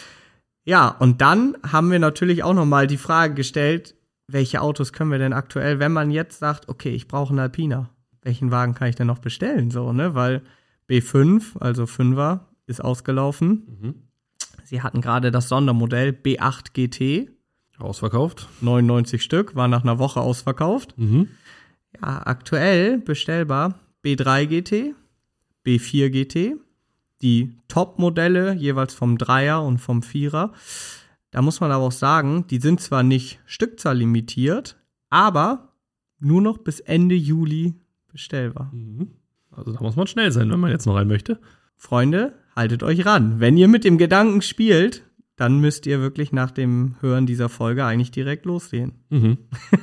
Ja, und dann haben wir natürlich auch noch mal die Frage gestellt, welche Autos können wir denn aktuell, wenn man jetzt sagt, okay, ich brauche einen Alpina, welchen Wagen kann ich denn noch bestellen, so, ne, weil B fünf, also Fünfer, ist ausgelaufen. Mhm. Sie hatten gerade das Sondermodell B acht G T, Ausverkauft. neunundneunzig Stück, war nach einer Woche ausverkauft. Mhm. Ja, aktuell bestellbar B drei G T, B vier G T, die Top-Modelle jeweils vom Dreier und vom Vierer. Da muss man aber auch sagen, die sind zwar nicht Stückzahl limitiert, aber nur noch bis Ende Juli bestellbar. Mhm. Also da muss man schnell sein, wenn man jetzt noch einen möchte. Freunde, haltet euch ran. Wenn ihr mit dem Gedanken spielt, dann müsst ihr wirklich nach dem Hören dieser Folge eigentlich direkt losgehen. Mhm.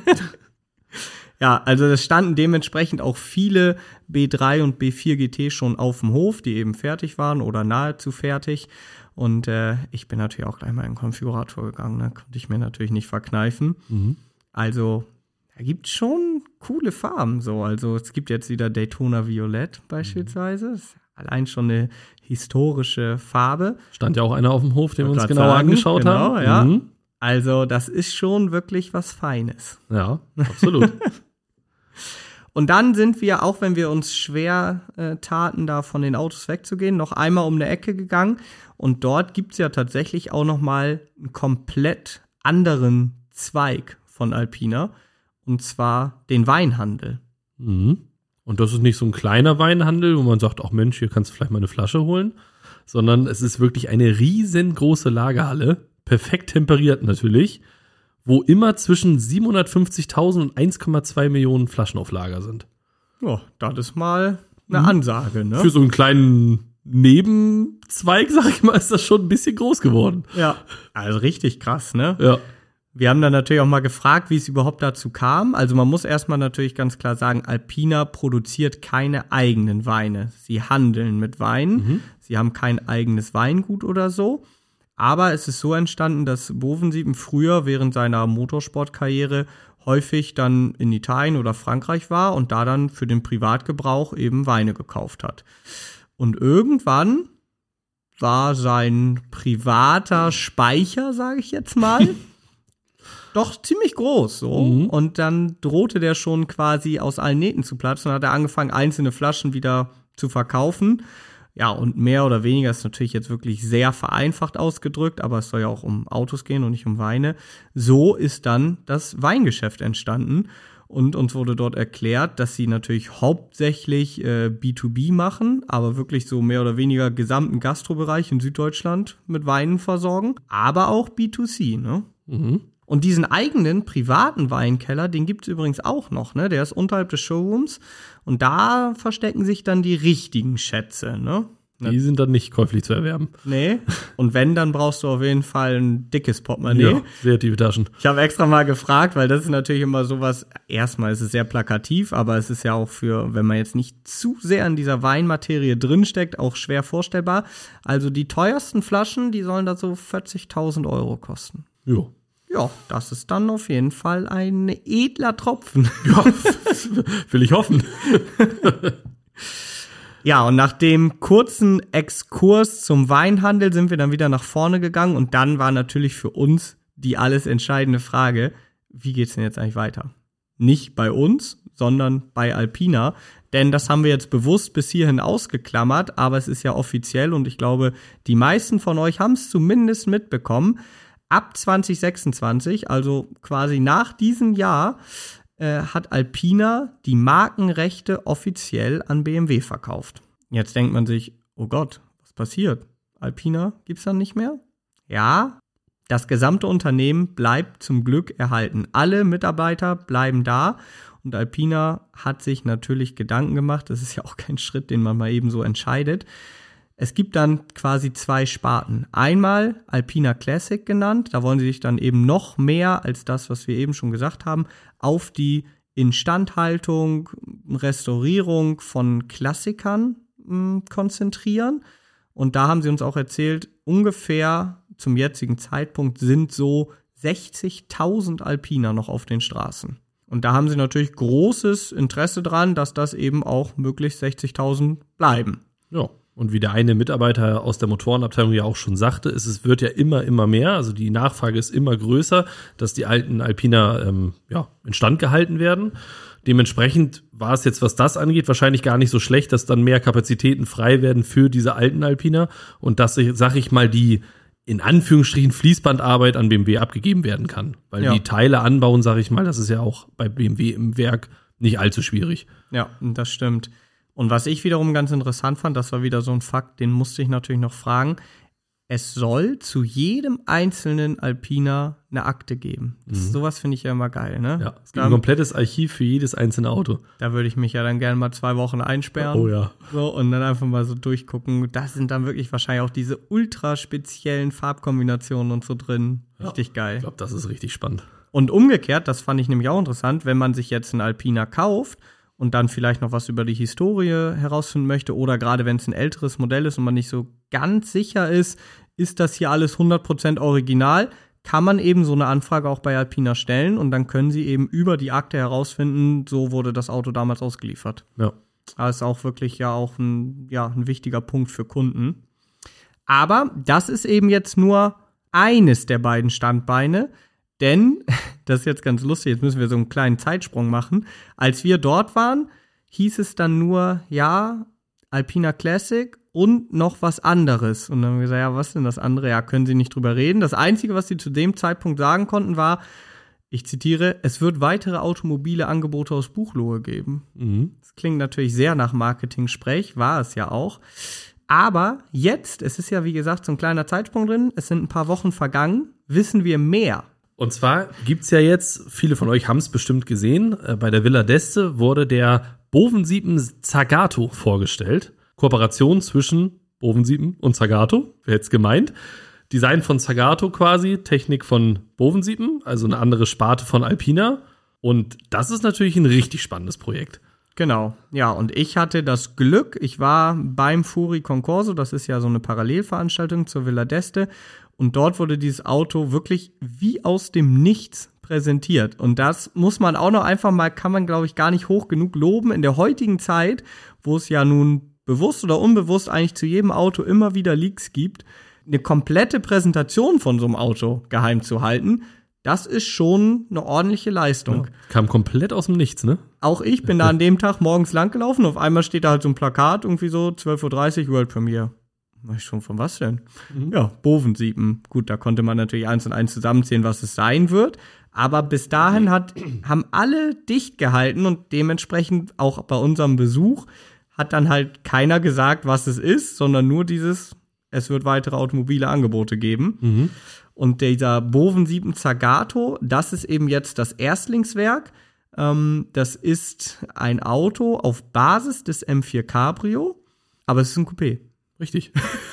Ja, also es standen dementsprechend auch viele B drei und B vier G T schon auf dem Hof, die eben fertig waren oder nahezu fertig. Und äh, ich bin natürlich auch gleich mal in den Konfigurator gegangen, da konnte ich mir natürlich nicht verkneifen. Mhm. Also da gibt es schon coole Farben so. Also es gibt jetzt wieder Daytona Violett beispielsweise. Das ist allein schon eine historische Farbe. Stand ja auch einer auf dem Hof, den wir uns Wollte genauer grad sagen, angeschaut genau, haben. ja. Mhm. Also das ist schon wirklich was Feines. Ja, absolut. Und dann sind wir, auch wenn wir uns schwer äh, taten, da von den Autos wegzugehen, noch einmal um eine Ecke gegangen. Und dort gibt's ja tatsächlich auch noch mal einen komplett anderen Zweig von Alpina. Und zwar den Weinhandel. Mhm. Und das ist nicht so ein kleiner Weinhandel, wo man sagt, ach Mensch, hier kannst du vielleicht mal eine Flasche holen, sondern es ist wirklich eine riesengroße Lagerhalle, perfekt temperiert natürlich, wo immer zwischen siebenhundertfünfzigtausend und eins Komma zwei Millionen Flaschen auf Lager sind. Ja, das ist mal eine Ansage, ne? Für so einen kleinen Nebenzweig, sag ich mal, ist das schon ein bisschen groß geworden. Ja, also richtig krass, ne? Ja. Wir haben dann natürlich auch mal gefragt, wie es überhaupt dazu kam. Also man muss erstmal natürlich ganz klar sagen, Alpina produziert keine eigenen Weine. Sie handeln mit Wein. Mhm. Sie haben kein eigenes Weingut oder so. Aber es ist so entstanden, dass Bovensiepen früher während seiner Motorsportkarriere häufig dann in Italien oder Frankreich war und da dann für den Privatgebrauch eben Weine gekauft hat. Und irgendwann war sein privater Speicher, sage ich jetzt mal, doch ziemlich groß so. Mhm. Und dann drohte der schon quasi aus allen Nähten zu platzen und hat er angefangen, einzelne Flaschen wieder zu verkaufen. Ja, und mehr oder weniger ist natürlich jetzt wirklich sehr vereinfacht ausgedrückt, aber es soll ja auch um Autos gehen und nicht um Weine. So ist dann das Weingeschäft entstanden und uns wurde dort erklärt, dass sie natürlich hauptsächlich äh, B zwei B machen, aber wirklich so mehr oder weniger gesamten Gastrobereich in Süddeutschland mit Weinen versorgen, aber auch B zwei C, ne? Mhm. Und diesen eigenen privaten Weinkeller, den gibt's übrigens auch noch, ne? Der ist unterhalb des Showrooms und da verstecken sich dann die richtigen Schätze, ne? Die sind dann nicht käuflich zu erwerben. Nee. Und wenn, dann brauchst du auf jeden Fall ein dickes Portemonnaie. Ja, sehr tiefe Taschen. Ich habe extra mal gefragt, weil das ist natürlich immer sowas, erstmal ist es sehr plakativ, aber es ist ja auch für, wenn man jetzt nicht zu sehr in dieser Weinmaterie drinsteckt, auch schwer vorstellbar. Also die teuersten Flaschen, die sollen da so vierzigtausend Euro kosten. Ja. Ja, das ist dann auf jeden Fall ein edler Tropfen. Ja, will ich hoffen. Ja, und nach dem kurzen Exkurs zum Weinhandel sind wir dann wieder nach vorne gegangen und dann war natürlich für uns die alles entscheidende Frage, wie geht's denn jetzt eigentlich weiter? Nicht bei uns, sondern bei Alpina, denn das haben wir jetzt bewusst bis hierhin ausgeklammert, aber es ist ja offiziell und ich glaube, die meisten von euch haben es zumindest mitbekommen. Ab zwanzig sechsundzwanzig, also quasi nach diesem Jahr, äh, hat Alpina die Markenrechte offiziell an B M W verkauft. Jetzt denkt man sich, oh Gott, was passiert? Alpina gibt's dann nicht mehr? Ja, das gesamte Unternehmen bleibt zum Glück erhalten. Alle Mitarbeiter bleiben da und Alpina hat sich natürlich Gedanken gemacht. Das ist ja auch kein Schritt, den man mal eben so entscheidet. Es gibt dann quasi zwei Sparten. Einmal Alpina Classic genannt, da wollen sie sich dann eben noch mehr als das, was wir eben schon gesagt haben, auf die Instandhaltung, Restaurierung von Klassikern mh, konzentrieren. Und da haben sie uns auch erzählt, ungefähr zum jetzigen Zeitpunkt sind so sechzigtausend Alpina noch auf den Straßen. Und da haben sie natürlich großes Interesse dran, dass das eben auch möglichst sechzigtausend bleiben. Ja. Und wie der eine Mitarbeiter aus der Motorenabteilung ja auch schon sagte, es, es wird ja immer, immer mehr. Also die Nachfrage ist immer größer, dass die alten Alpina ähm, ja, instand gehalten werden. Dementsprechend war es jetzt, was das angeht, wahrscheinlich gar nicht so schlecht, dass dann mehr Kapazitäten frei werden für diese alten Alpina und dass, sag ich mal, die in Anführungsstrichen Fließbandarbeit an B M W abgegeben werden kann. Weil ja. die Teile anbauen, sag ich mal, das ist ja auch bei B M W im Werk nicht allzu schwierig. Ja, das stimmt. Und was ich wiederum ganz interessant fand, das war wieder so ein Fakt, den musste ich natürlich noch fragen. Es soll zu jedem einzelnen Alpina eine Akte geben. Das, mhm. Sowas finde ich ja immer geil, ne? Ja, es gibt ein komplettes Archiv für jedes einzelne Auto. Da würde ich mich ja dann gerne mal zwei Wochen einsperren. Oh ja. So, und dann einfach mal so durchgucken. Das sind dann wirklich wahrscheinlich auch diese ultra speziellen Farbkombinationen und so drin. Richtig ja, geil. Ich glaube, das ist richtig spannend. Und umgekehrt, das fand ich nämlich auch interessant, wenn man sich jetzt einen Alpina kauft und dann vielleicht noch was über die Historie herausfinden möchte oder gerade wenn es ein älteres Modell ist und man nicht so ganz sicher ist, ist das hier alles hundert Prozent original, kann man eben so eine Anfrage auch bei Alpina stellen und dann können sie eben über die Akte herausfinden, so wurde das Auto damals ausgeliefert. Ja. Das ist auch wirklich ja auch ein, ja, ein wichtiger Punkt für Kunden. Aber das ist eben jetzt nur eines der beiden Standbeine. Denn, das ist jetzt ganz lustig, jetzt müssen wir so einen kleinen Zeitsprung machen. Als wir dort waren, hieß es dann nur, ja, Alpina Classic und noch was anderes. Und dann haben wir gesagt, ja, was ist denn das andere? Ja, können Sie nicht drüber reden. Das Einzige, was Sie zu dem Zeitpunkt sagen konnten, war, ich zitiere, es wird weitere automobile Angebote aus Buchloe geben. Mhm. Das klingt natürlich sehr nach Marketing-Sprech, war es ja auch. Aber jetzt, es ist ja wie gesagt so ein kleiner Zeitsprung drin, es sind ein paar Wochen vergangen, wissen wir mehr. Und zwar gibt's ja jetzt, viele von euch haben es bestimmt gesehen, äh, bei der Villa d'Este wurde der Bovensiepen Zagato vorgestellt. Kooperation zwischen Bovensiepen und Zagato, wer hätte es gemeint. Design von Zagato quasi, Technik von Bovensiepen, also eine andere Sparte von Alpina. Und das ist natürlich ein richtig spannendes Projekt. Genau, ja, und ich hatte das Glück, ich war beim Furi Concorso, das ist ja so eine Parallelveranstaltung zur Villa d'Este, und dort wurde dieses Auto wirklich wie aus dem Nichts präsentiert. Und das muss man auch noch einfach mal, kann man glaube ich gar nicht hoch genug loben, in der heutigen Zeit, wo es ja nun bewusst oder unbewusst eigentlich zu jedem Auto immer wieder Leaks gibt, eine komplette Präsentation von so einem Auto geheim zu halten, das ist schon eine ordentliche Leistung. Ja, kam komplett aus dem Nichts, ne? Auch ich bin da an dem Tag morgens lang gelaufen. Auf einmal steht da halt so ein Plakat, irgendwie so zwölf Uhr dreißig, World Premiere. War ich schon, von was denn? Mhm. Ja, Bovensiepen. Gut, da konnte man natürlich eins und eins zusammenzählen, was es sein wird. Aber bis dahin hat, haben alle dicht gehalten und dementsprechend auch bei unserem Besuch hat dann halt keiner gesagt, was es ist, sondern nur dieses, es wird weitere automobile Angebote geben. Mhm. Und dieser Bovensiepen Zagato, das ist eben jetzt das Erstlingswerk. Ähm, das ist ein Auto auf Basis des M vier Cabrio, aber es ist ein Coupé. Richtig.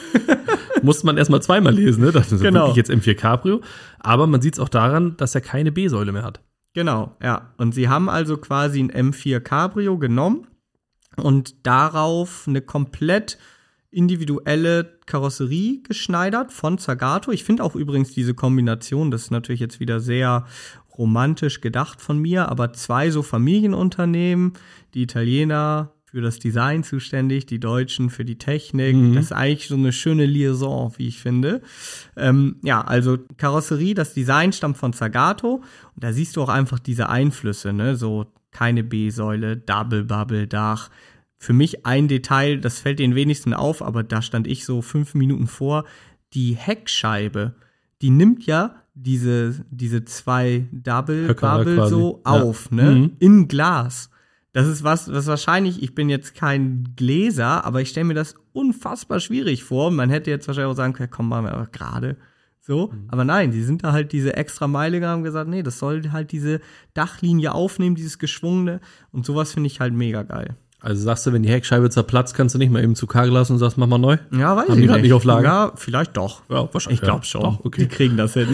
Musste man erstmal zweimal lesen, ne? Das ist genau. Wirklich jetzt M vier Cabrio. Aber man sieht es auch daran, dass er keine B-Säule mehr hat. Genau, ja. Und sie haben also quasi ein M vier Cabrio genommen und darauf eine komplett individuelle Karosserie geschneidert von Zagato. Ich finde auch übrigens diese Kombination, das ist natürlich jetzt wieder sehr romantisch gedacht von mir, aber zwei so Familienunternehmen, die Italiener für das Design zuständig, die Deutschen für die Technik. Mhm. Das ist eigentlich so eine schöne Liaison, wie ich finde. Ähm, ja, also Karosserie, das Design stammt von Zagato und da siehst du auch einfach diese Einflüsse, ne, so keine B-Säule, Double-Bubble-Dach. Für mich ein Detail, das fällt den wenigsten auf, aber da stand ich so fünf Minuten vor, die Heckscheibe, die nimmt ja diese, diese zwei Double-Bubble so auf, ja. ne, mhm. in Glas. Das ist was, was wahrscheinlich, ich bin jetzt kein Gläser, aber ich stelle mir das unfassbar schwierig vor. Man hätte jetzt wahrscheinlich auch sagen können, komm, machen wir aber gerade so. Mhm. Aber nein, die sind da halt diese extra Meile gegangen und gesagt, nee, das soll halt diese Dachlinie aufnehmen, dieses Geschwungene. Und sowas finde ich halt mega geil. Also sagst du, wenn die Heckscheibe zerplatzt, kannst du nicht mal eben zu K gelassen und sagst, mach mal neu? Ja, weiß Haben ich die nicht. nicht auf Lager? Ja, vielleicht doch. Ja, wahrscheinlich. Ich glaube schon. Doch, okay. Die kriegen das hin.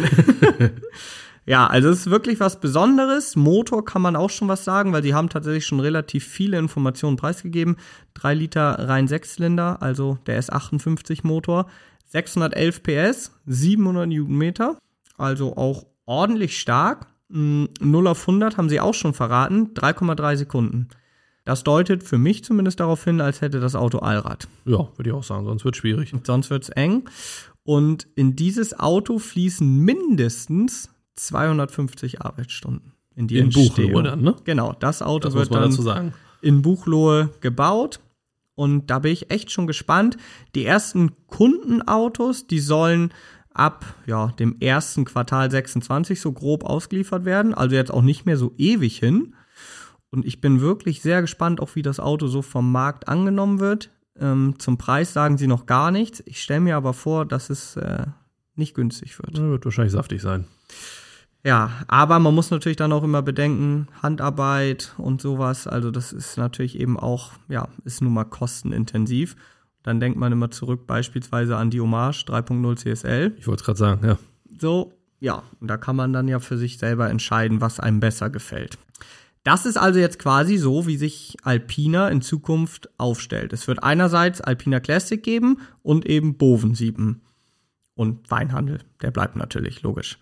Ja, also es ist wirklich was Besonderes. Motor kann man auch schon was sagen, weil die haben tatsächlich schon relativ viele Informationen preisgegeben. drei Liter rein Sechszylinder, also der S achtundfünfzig Motor. sechshundertelf P S, siebenhundert Newtonmeter, also auch ordentlich stark. null auf hundert haben sie auch schon verraten, drei Komma drei Sekunden. Das deutet für mich zumindest darauf hin, als hätte das Auto Allrad. Ja, würde ich auch sagen, sonst wird es schwierig. Und sonst wird es eng. Und in dieses Auto fließen mindestens zweihundertfünfzig Arbeitsstunden in die in Entstehung. Buchloe dann, ne? Genau, das Auto das wird muss man dann dazu sagen. in Buchloe gebaut. Und da bin ich echt schon gespannt. Die ersten Kundenautos, die sollen ab ja, dem ersten Quartal sechsundzwanzig so grob ausgeliefert werden. Also jetzt auch nicht mehr so ewig hin. Und ich bin wirklich sehr gespannt, auch wie das Auto so vom Markt angenommen wird. Ähm, zum Preis sagen sie noch gar nichts. Ich stelle mir aber vor, dass es äh, nicht günstig wird. Das wird wahrscheinlich saftig sein. Ja, aber man muss natürlich dann auch immer bedenken, Handarbeit und sowas. Also das ist natürlich eben auch, ja, ist nun mal kostenintensiv. Dann denkt man immer zurück beispielsweise an die Hommage drei Punkt null C S L. Ich wollte es gerade sagen, ja. So, ja, und da kann man dann ja für sich selber entscheiden, was einem besser gefällt. Das ist also jetzt quasi so, wie sich Alpina in Zukunft aufstellt. Es wird einerseits Alpina Classic geben und eben Bovensiepen. Und Weinhandel, der bleibt natürlich, logisch.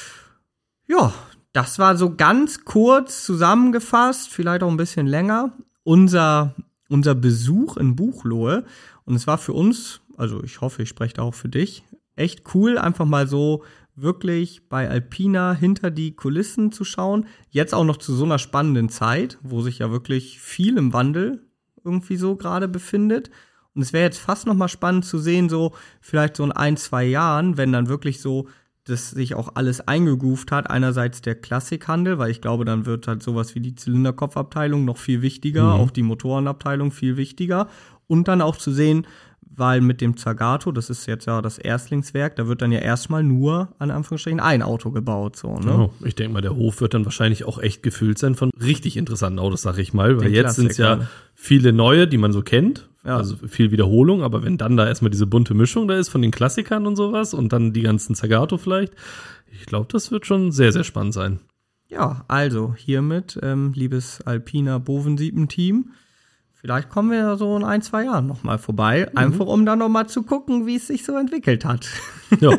Ja, das war so ganz kurz zusammengefasst, vielleicht auch ein bisschen länger, unser, unser Besuch in Buchloe. Und es war für uns, also ich hoffe, ich spreche da auch für dich, echt cool, einfach mal so wirklich bei Alpina hinter die Kulissen zu schauen. Jetzt auch noch zu so einer spannenden Zeit, wo sich ja wirklich viel im Wandel irgendwie so gerade befindet. Und es wäre jetzt fast noch mal spannend zu sehen, so vielleicht so in ein, zwei Jahren, wenn dann wirklich so das sich auch alles eingegroovt hat. Einerseits der Klassikhandel, weil ich glaube, dann wird halt sowas wie die Zylinderkopfabteilung noch viel wichtiger, mhm. auch die Motorenabteilung viel wichtiger. Und dann auch zu sehen, weil mit dem Zagato, das ist jetzt ja das Erstlingswerk, da wird dann ja erstmal nur, an Anführungsstrichen, ein Auto gebaut. So, ne? Oh, ich denke mal, der Hof wird dann wahrscheinlich auch echt gefüllt sein von richtig interessanten Autos, sag ich mal. Weil den jetzt sind es ja viele neue, die man so kennt. Ja. Also viel Wiederholung, aber wenn dann da erstmal diese bunte Mischung da ist von den Klassikern und sowas und dann die ganzen Zagato vielleicht, ich glaube, das wird schon sehr, sehr spannend sein. Ja, also hiermit, ähm, liebes Alpina Bovensiepen-Team, vielleicht kommen wir ja so in ein, zwei Jahren nochmal vorbei, mhm. einfach um dann nochmal zu gucken, wie es sich so entwickelt hat. Ja.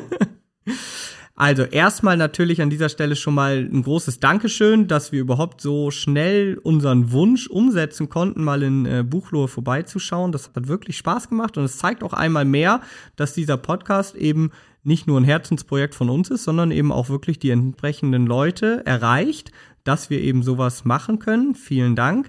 Also erstmal natürlich an dieser Stelle schon mal ein großes Dankeschön, dass wir überhaupt so schnell unseren Wunsch umsetzen konnten, mal in äh, Buchloe vorbeizuschauen. Das hat wirklich Spaß gemacht und es zeigt auch einmal mehr, dass dieser Podcast eben nicht nur ein Herzensprojekt von uns ist, sondern eben auch wirklich die entsprechenden Leute erreicht, dass wir eben sowas machen können. Vielen Dank.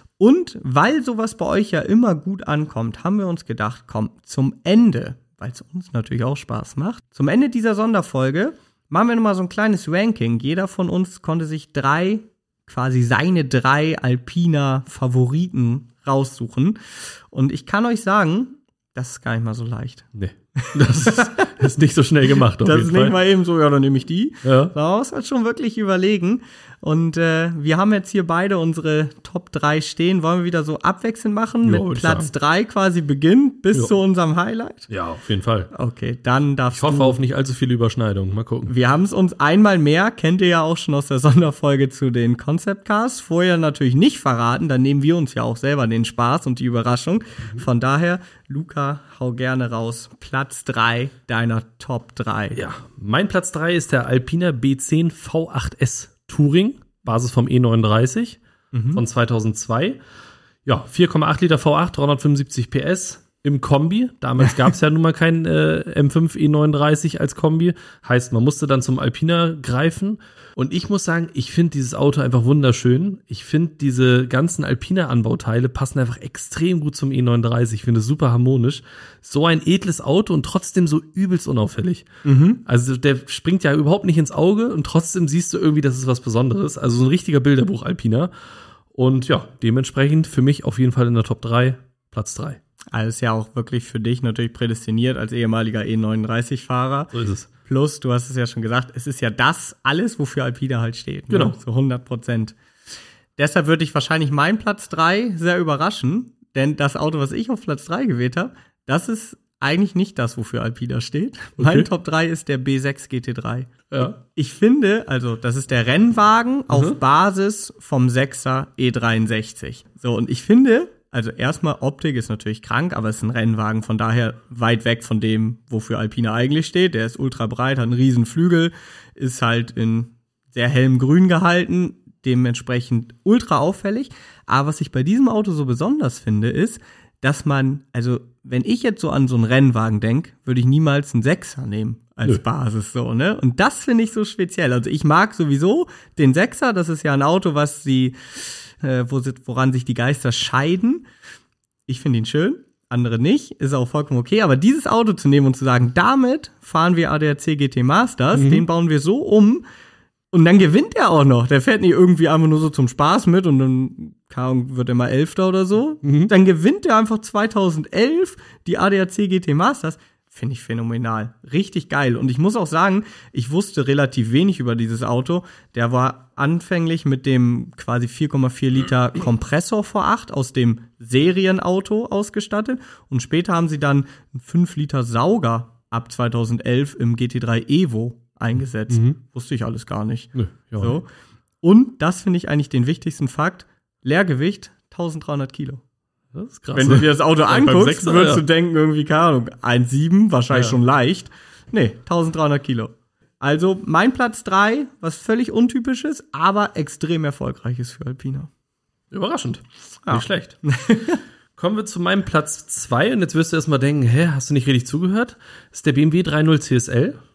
Und weil sowas bei euch ja immer gut ankommt, haben wir uns gedacht, komm, zum Ende, weil es uns natürlich auch Spaß macht, zum Ende dieser Sonderfolge machen wir nochmal so ein kleines Ranking. Jeder von uns konnte sich drei, quasi seine drei Alpina-Favoriten raussuchen. Und ich kann euch sagen, das ist gar nicht mal so leicht. Nee, das ist, ist nicht so schnell gemacht. Auf das jeden ist nicht Fall. mal eben so, ja, dann nehme ich die. Ja. Da muss man schon wirklich überlegen. Und äh, wir haben jetzt hier beide unsere Top drei stehen. Wollen wir wieder so abwechselnd machen? Jo, mit Platz drei quasi beginnen bis Jo. zu unserem Highlight? Ja, auf jeden Fall. Okay, dann darfst Ich hoffe du. auf nicht allzu viele Überschneidungen. Mal gucken. Wir haben es uns einmal mehr, kennt ihr ja auch schon aus der Sonderfolge zu den Concept Cars, vorher natürlich nicht verraten, dann nehmen wir uns ja auch selber den Spaß und die Überraschung. Mhm. Von daher, Luca, hau gerne raus. Platz drei deiner Top drei. Ja, mein Platz drei ist der Alpina B zehn V acht S Touring, Basis vom E neununddreißig mhm. von zweitausendzwei. Ja, vier Komma acht Liter V acht, dreihundertfünfundsiebzig P S im Kombi. Damals gab es ja nun mal keinen äh, M fünf E neununddreißig als Kombi. Heißt, man musste dann zum Alpina greifen. Und ich muss sagen, ich finde dieses Auto einfach wunderschön. Ich finde, diese ganzen Alpina-Anbauteile passen einfach extrem gut zum E neununddreißig. Ich finde es super harmonisch. So ein edles Auto und trotzdem so übelst unauffällig. Mhm. Also der springt ja überhaupt nicht ins Auge und trotzdem siehst du irgendwie, das ist was Besonderes. Also so ein richtiger Bilderbuch Alpina. Und ja, dementsprechend für mich auf jeden Fall in der Top drei, Platz drei. Also ist ja auch wirklich für dich natürlich prädestiniert als ehemaliger E neununddreißig-Fahrer. So ist es. Plus, du hast es ja schon gesagt, es ist ja das alles, wofür Alpina halt steht. Genau. Ne? So hundert Prozent. Deshalb würde ich wahrscheinlich meinen Platz drei sehr überraschen, denn das Auto, was ich auf Platz drei gewählt habe, das ist eigentlich nicht das, wofür Alpina steht. Okay. Mein Top drei ist der B sechs G T drei. Ja. Ich finde, also das ist der Rennwagen mhm. auf Basis vom sechser E dreiundsechzig. So, und ich finde, also erstmal, Optik ist natürlich krank, aber es ist ein Rennwagen, von daher weit weg von dem, wofür Alpina eigentlich steht. Der ist ultra breit, hat einen riesen Flügel, ist halt in sehr hellem Grün gehalten, dementsprechend ultra auffällig. Aber was ich bei diesem Auto so besonders finde, ist, dass man, also wenn ich jetzt so an so einen Rennwagen denke, würde ich niemals einen Sechser nehmen als Nö. Basis, so, ne? Und das finde ich so speziell. Also ich mag sowieso den Sechser, das ist ja ein Auto, was sie Äh, wo, woran sich die Geister scheiden. Ich finde ihn schön, andere nicht, ist auch vollkommen okay, aber dieses Auto zu nehmen und zu sagen, damit fahren wir A D A C G T Masters, mhm. den bauen wir so um und dann gewinnt er auch noch. Der fährt nicht irgendwie einfach nur so zum Spaß mit und dann keine Ahnung, wird er mal Elfter oder so. Mhm. Dann gewinnt er einfach zweitausendelf die A D A C G T Masters. Finde ich phänomenal. Richtig geil. Und ich muss auch sagen, ich wusste relativ wenig über dieses Auto. Der war anfänglich mit dem quasi vier Komma vier Liter Kompressor V acht aus dem Serienauto ausgestattet. Und später haben sie dann einen fünf Liter Sauger ab zweitausendelf im G T drei Evo eingesetzt. Mhm. Wusste ich alles gar nicht. Nö, ja. So. Und das finde ich eigentlich den wichtigsten Fakt. Leergewicht dreizehnhundert Kilo. Das ist krass. Wenn du dir das Auto ja, anguckst, Sechser, würdest ja. du denken, irgendwie, keine Ahnung, eins Komma sieben, wahrscheinlich ja. schon leicht. Nee, dreizehnhundert Kilo. Also mein Platz drei, was völlig untypisch ist, aber extrem erfolgreich ist für Alpina. Überraschend. Ja. Nicht schlecht. Kommen wir zu meinem Platz zwei und jetzt wirst du erstmal denken, hä, hast du nicht richtig zugehört? Das ist der B M W dreißig C S L.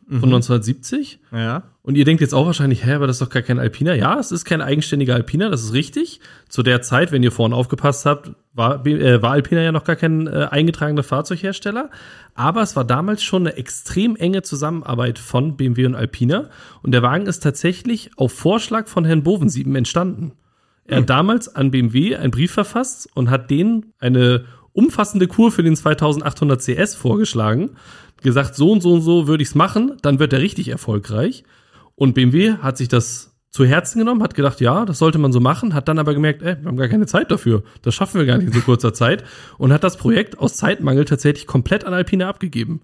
von mhm. neunzehnhundertsiebzig. Ja. Und ihr denkt jetzt auch wahrscheinlich, hä, aber das ist doch gar kein Alpina. Ja, es ist kein eigenständiger Alpina, das ist richtig. Zu der Zeit, wenn ihr vorhin aufgepasst habt, war, äh, war Alpina ja noch gar kein äh, eingetragener Fahrzeughersteller. Aber es war damals schon eine extrem enge Zusammenarbeit von B M W und Alpina. Und der Wagen ist tatsächlich auf Vorschlag von Herrn Bovensieben entstanden. Er hat damals an B M W einen Brief verfasst und hat denen eine umfassende Kur für den zweitausendachthundert C S vorgeschlagen. Gesagt, so und so und so würde ich es machen, dann wird er richtig erfolgreich. Und B M W hat sich das zu Herzen genommen, hat gedacht, ja, das sollte man so machen, hat dann aber gemerkt, ey, wir haben gar keine Zeit dafür. Das schaffen wir gar nicht in so kurzer Zeit. Und hat das Projekt aus Zeitmangel tatsächlich komplett an Alpina abgegeben.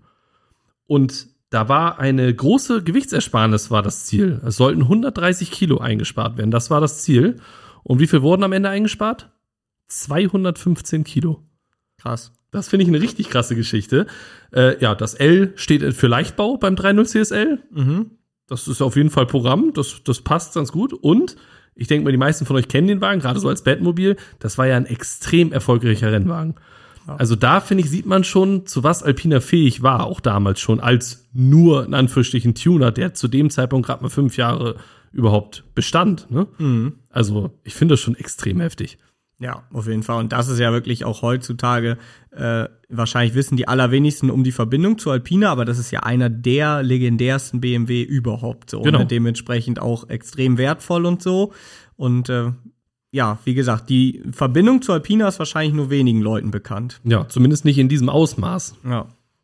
Und da war eine große Gewichtsersparnis, war das Ziel. Es sollten hundertdreißig Kilo eingespart werden, das war das Ziel. Und wie viel wurden am Ende eingespart? zweihundertfünfzehn Kilo. Krass. Das finde ich eine richtig krasse Geschichte. Äh, ja, das L steht für Leichtbau beim drei null C S L. Mhm. Das ist auf jeden Fall Programm, das, das passt ganz gut. Und ich denke mal, die meisten von euch kennen den Wagen, gerade so als Batmobil. Das war ja ein extrem erfolgreicher Rennwagen. Ja. Also da, finde ich, sieht man schon, zu was Alpina fähig war, auch damals schon, als nur, in Anführungsstrichen, Tuner, der zu dem Zeitpunkt gerade mal fünf Jahre überhaupt bestand. Ne? Mhm. Also ich finde das schon extrem heftig. Ja, auf jeden Fall. Und das ist ja wirklich auch heutzutage, äh, wahrscheinlich wissen die allerwenigsten um die Verbindung zu Alpina, aber das ist ja einer der legendärsten B M W überhaupt so. Genau. Und dementsprechend auch extrem wertvoll und so. Und äh, ja, wie gesagt, die Verbindung zu Alpina ist wahrscheinlich nur wenigen Leuten bekannt. Ja, zumindest nicht in diesem Ausmaß. Ja.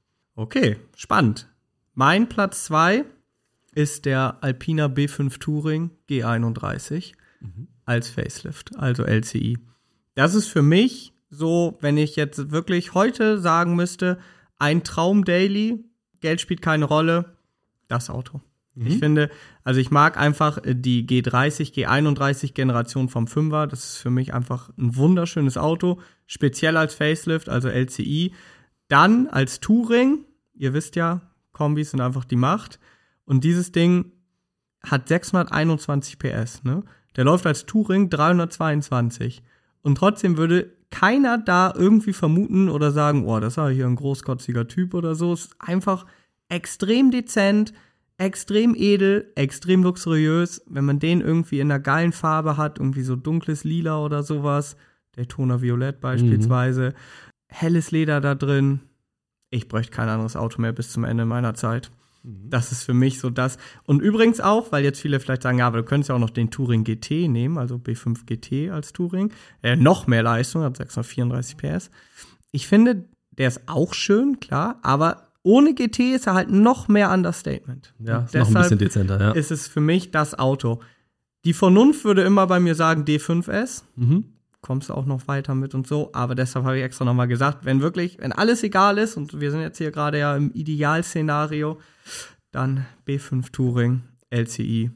Okay, spannend. Mein Platz zwei ist der Alpina B fünf Touring G einunddreißig mhm. als Facelift, also L C I. Das ist für mich so, wenn ich jetzt wirklich heute sagen müsste, ein Traum Daily, Geld spielt keine Rolle, das Auto. Mhm. Ich finde, also ich mag einfach die G dreißig, G einunddreißig Generation vom Fünfer. Das ist für mich einfach ein wunderschönes Auto, speziell als Facelift, also L C I. Dann als Touring, ihr wisst ja, Kombis sind einfach die Macht. Und dieses Ding hat sechshunderteinundzwanzig P S, ne? Der läuft als Touring dreihundertzweiundzwanzig. Und trotzdem würde keiner da irgendwie vermuten oder sagen, oh, das ist ja hier ein großkotziger Typ oder so. Es ist einfach extrem dezent, extrem edel, extrem luxuriös. Wenn man den irgendwie in einer geilen Farbe hat, irgendwie so dunkles Lila oder sowas, Daytona Violett beispielsweise, mhm. helles Leder da drin. Ich bräuchte kein anderes Auto mehr bis zum Ende meiner Zeit. Das ist für mich so das. Und übrigens auch, weil jetzt viele vielleicht sagen, ja, aber du könntest ja auch noch den Touring G T nehmen, also B fünf G T als Touring. Äh, noch mehr Leistung, hat sechshundertvierunddreißig P S. Ich finde, der ist auch schön, klar, aber ohne G T ist er halt noch mehr Understatement. Ja, ist noch ein bisschen dezenter, ja. Ist es für mich das Auto. Die Vernunft würde immer bei mir sagen D fünf S. Mhm. Kommst du auch noch weiter mit und so. Aber deshalb habe ich extra nochmal gesagt, wenn wirklich, wenn alles egal ist, und wir sind jetzt hier gerade ja im Idealszenario, dann B fünf Touring, L C I.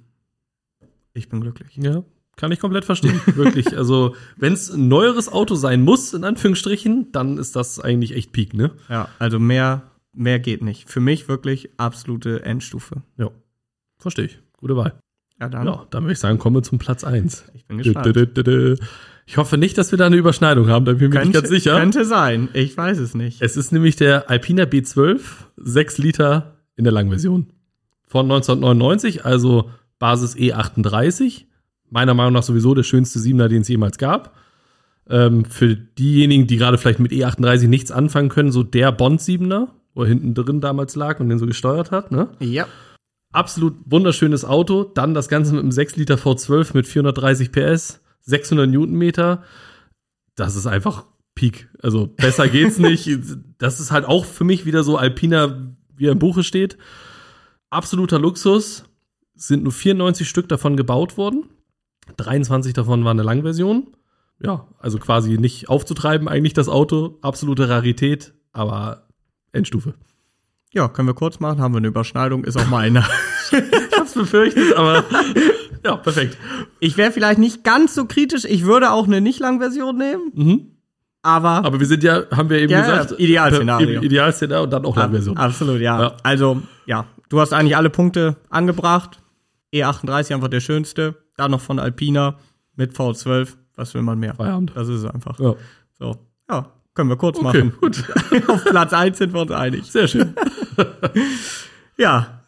Ich bin glücklich. Ja, kann ich komplett verstehen. Wirklich. Also, wenn es ein neueres Auto sein muss, in Anführungsstrichen, dann ist das eigentlich echt Peak, ne? Ja, also mehr, mehr geht nicht. Für mich wirklich absolute Endstufe. Ja, verstehe ich. Gute Wahl. Ja, dann. Ja, dann würde ich sagen, kommen wir zum Platz eins. Ich bin gespannt. Ich hoffe nicht, dass wir da eine Überschneidung haben, da bin ich mir nicht ganz sicher. Könnte sein, ich weiß es nicht. Es ist nämlich der Alpina B zwölf, sechs Liter in der Langversion. Von neunzehnhundertneunundneunzig, also Basis E achtunddreißig. Meiner Meinung nach sowieso der schönste Siebener, den es jemals gab. Ähm, für diejenigen, die gerade vielleicht mit E achtunddreißig nichts anfangen können, so der Bond-Siebener, wo er hinten drin damals lag und den so gesteuert hat, ne? Ja. Absolut wunderschönes Auto. Dann das Ganze mit einem sechs Liter V zwölf mit vierhundertdreißig P S. sechshundert Newtonmeter, das ist einfach Peak. Also besser geht's nicht. Das ist halt auch für mich wieder so Alpina, wie er im Buche steht. Absoluter Luxus. Es sind nur vierundneunzig Stück davon gebaut worden. dreiundzwanzig davon waren eine Langversion. Ja, also quasi nicht aufzutreiben eigentlich das Auto. Absolute Rarität, aber Endstufe. Ja, können wir kurz machen, haben wir eine Überschneidung, ist auch meine. Ich hab's befürchtet, aber ja, perfekt. Ich wäre vielleicht nicht ganz so kritisch, ich würde auch eine Nicht-Lang-Version nehmen, mhm. aber Aber wir sind ja, haben wir eben ja, gesagt, ja, Idealszenario. Idealszenario und dann auch Langversion. Absolut, ja. ja. Also, ja, du hast eigentlich alle Punkte angebracht. E achtunddreißig einfach der schönste, dann noch von Alpina mit V zwölf, was will man mehr? Feierabend. Das ist es einfach. Ja. So, ja, können wir kurz okay, machen. Gut. Auf Platz eins sind wir uns einig. Sehr schön. Ja,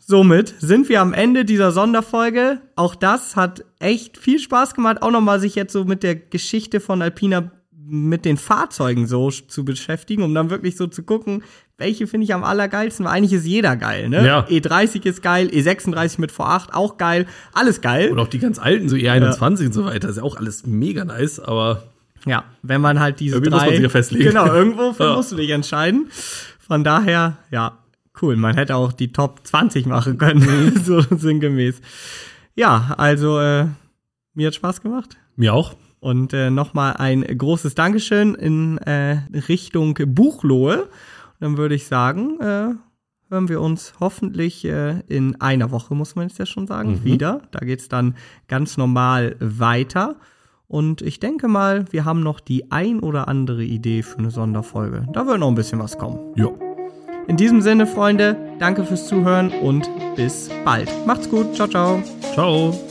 somit sind wir am Ende dieser Sonderfolge. Auch das hat echt viel Spaß gemacht, auch nochmal sich jetzt so mit der Geschichte von Alpina, mit den Fahrzeugen so zu beschäftigen, um dann wirklich so zu gucken, welche finde ich am allergeilsten, weil eigentlich ist jeder geil, ne? Ja. E dreißig ist geil, E sechsunddreißig mit V acht auch geil, alles geil. Und auch die ganz alten, so E einundzwanzig ja. und so weiter, ist ja auch alles mega nice, aber ja, wenn man halt diese irgendwie drei... muss man sich ja festlegen. Genau, irgendwo ja. musst du dich entscheiden. Von daher, ja, cool. Man hätte auch die Top zwanzig machen können, so sinngemäß. Ja, also äh, mir hat Spaß gemacht. Mir auch. Und äh, nochmal ein großes Dankeschön in äh, Richtung Buchloe. Dann würde ich sagen, äh, hören wir uns hoffentlich äh, in einer Woche, muss man jetzt ja schon sagen, mhm. wieder. Da geht's dann ganz normal weiter. Und ich denke mal, wir haben noch die ein oder andere Idee für eine Sonderfolge. Da wird noch ein bisschen was kommen. Ja. In diesem Sinne, Freunde, danke fürs Zuhören und bis bald. Macht's gut. Ciao, ciao. Ciao.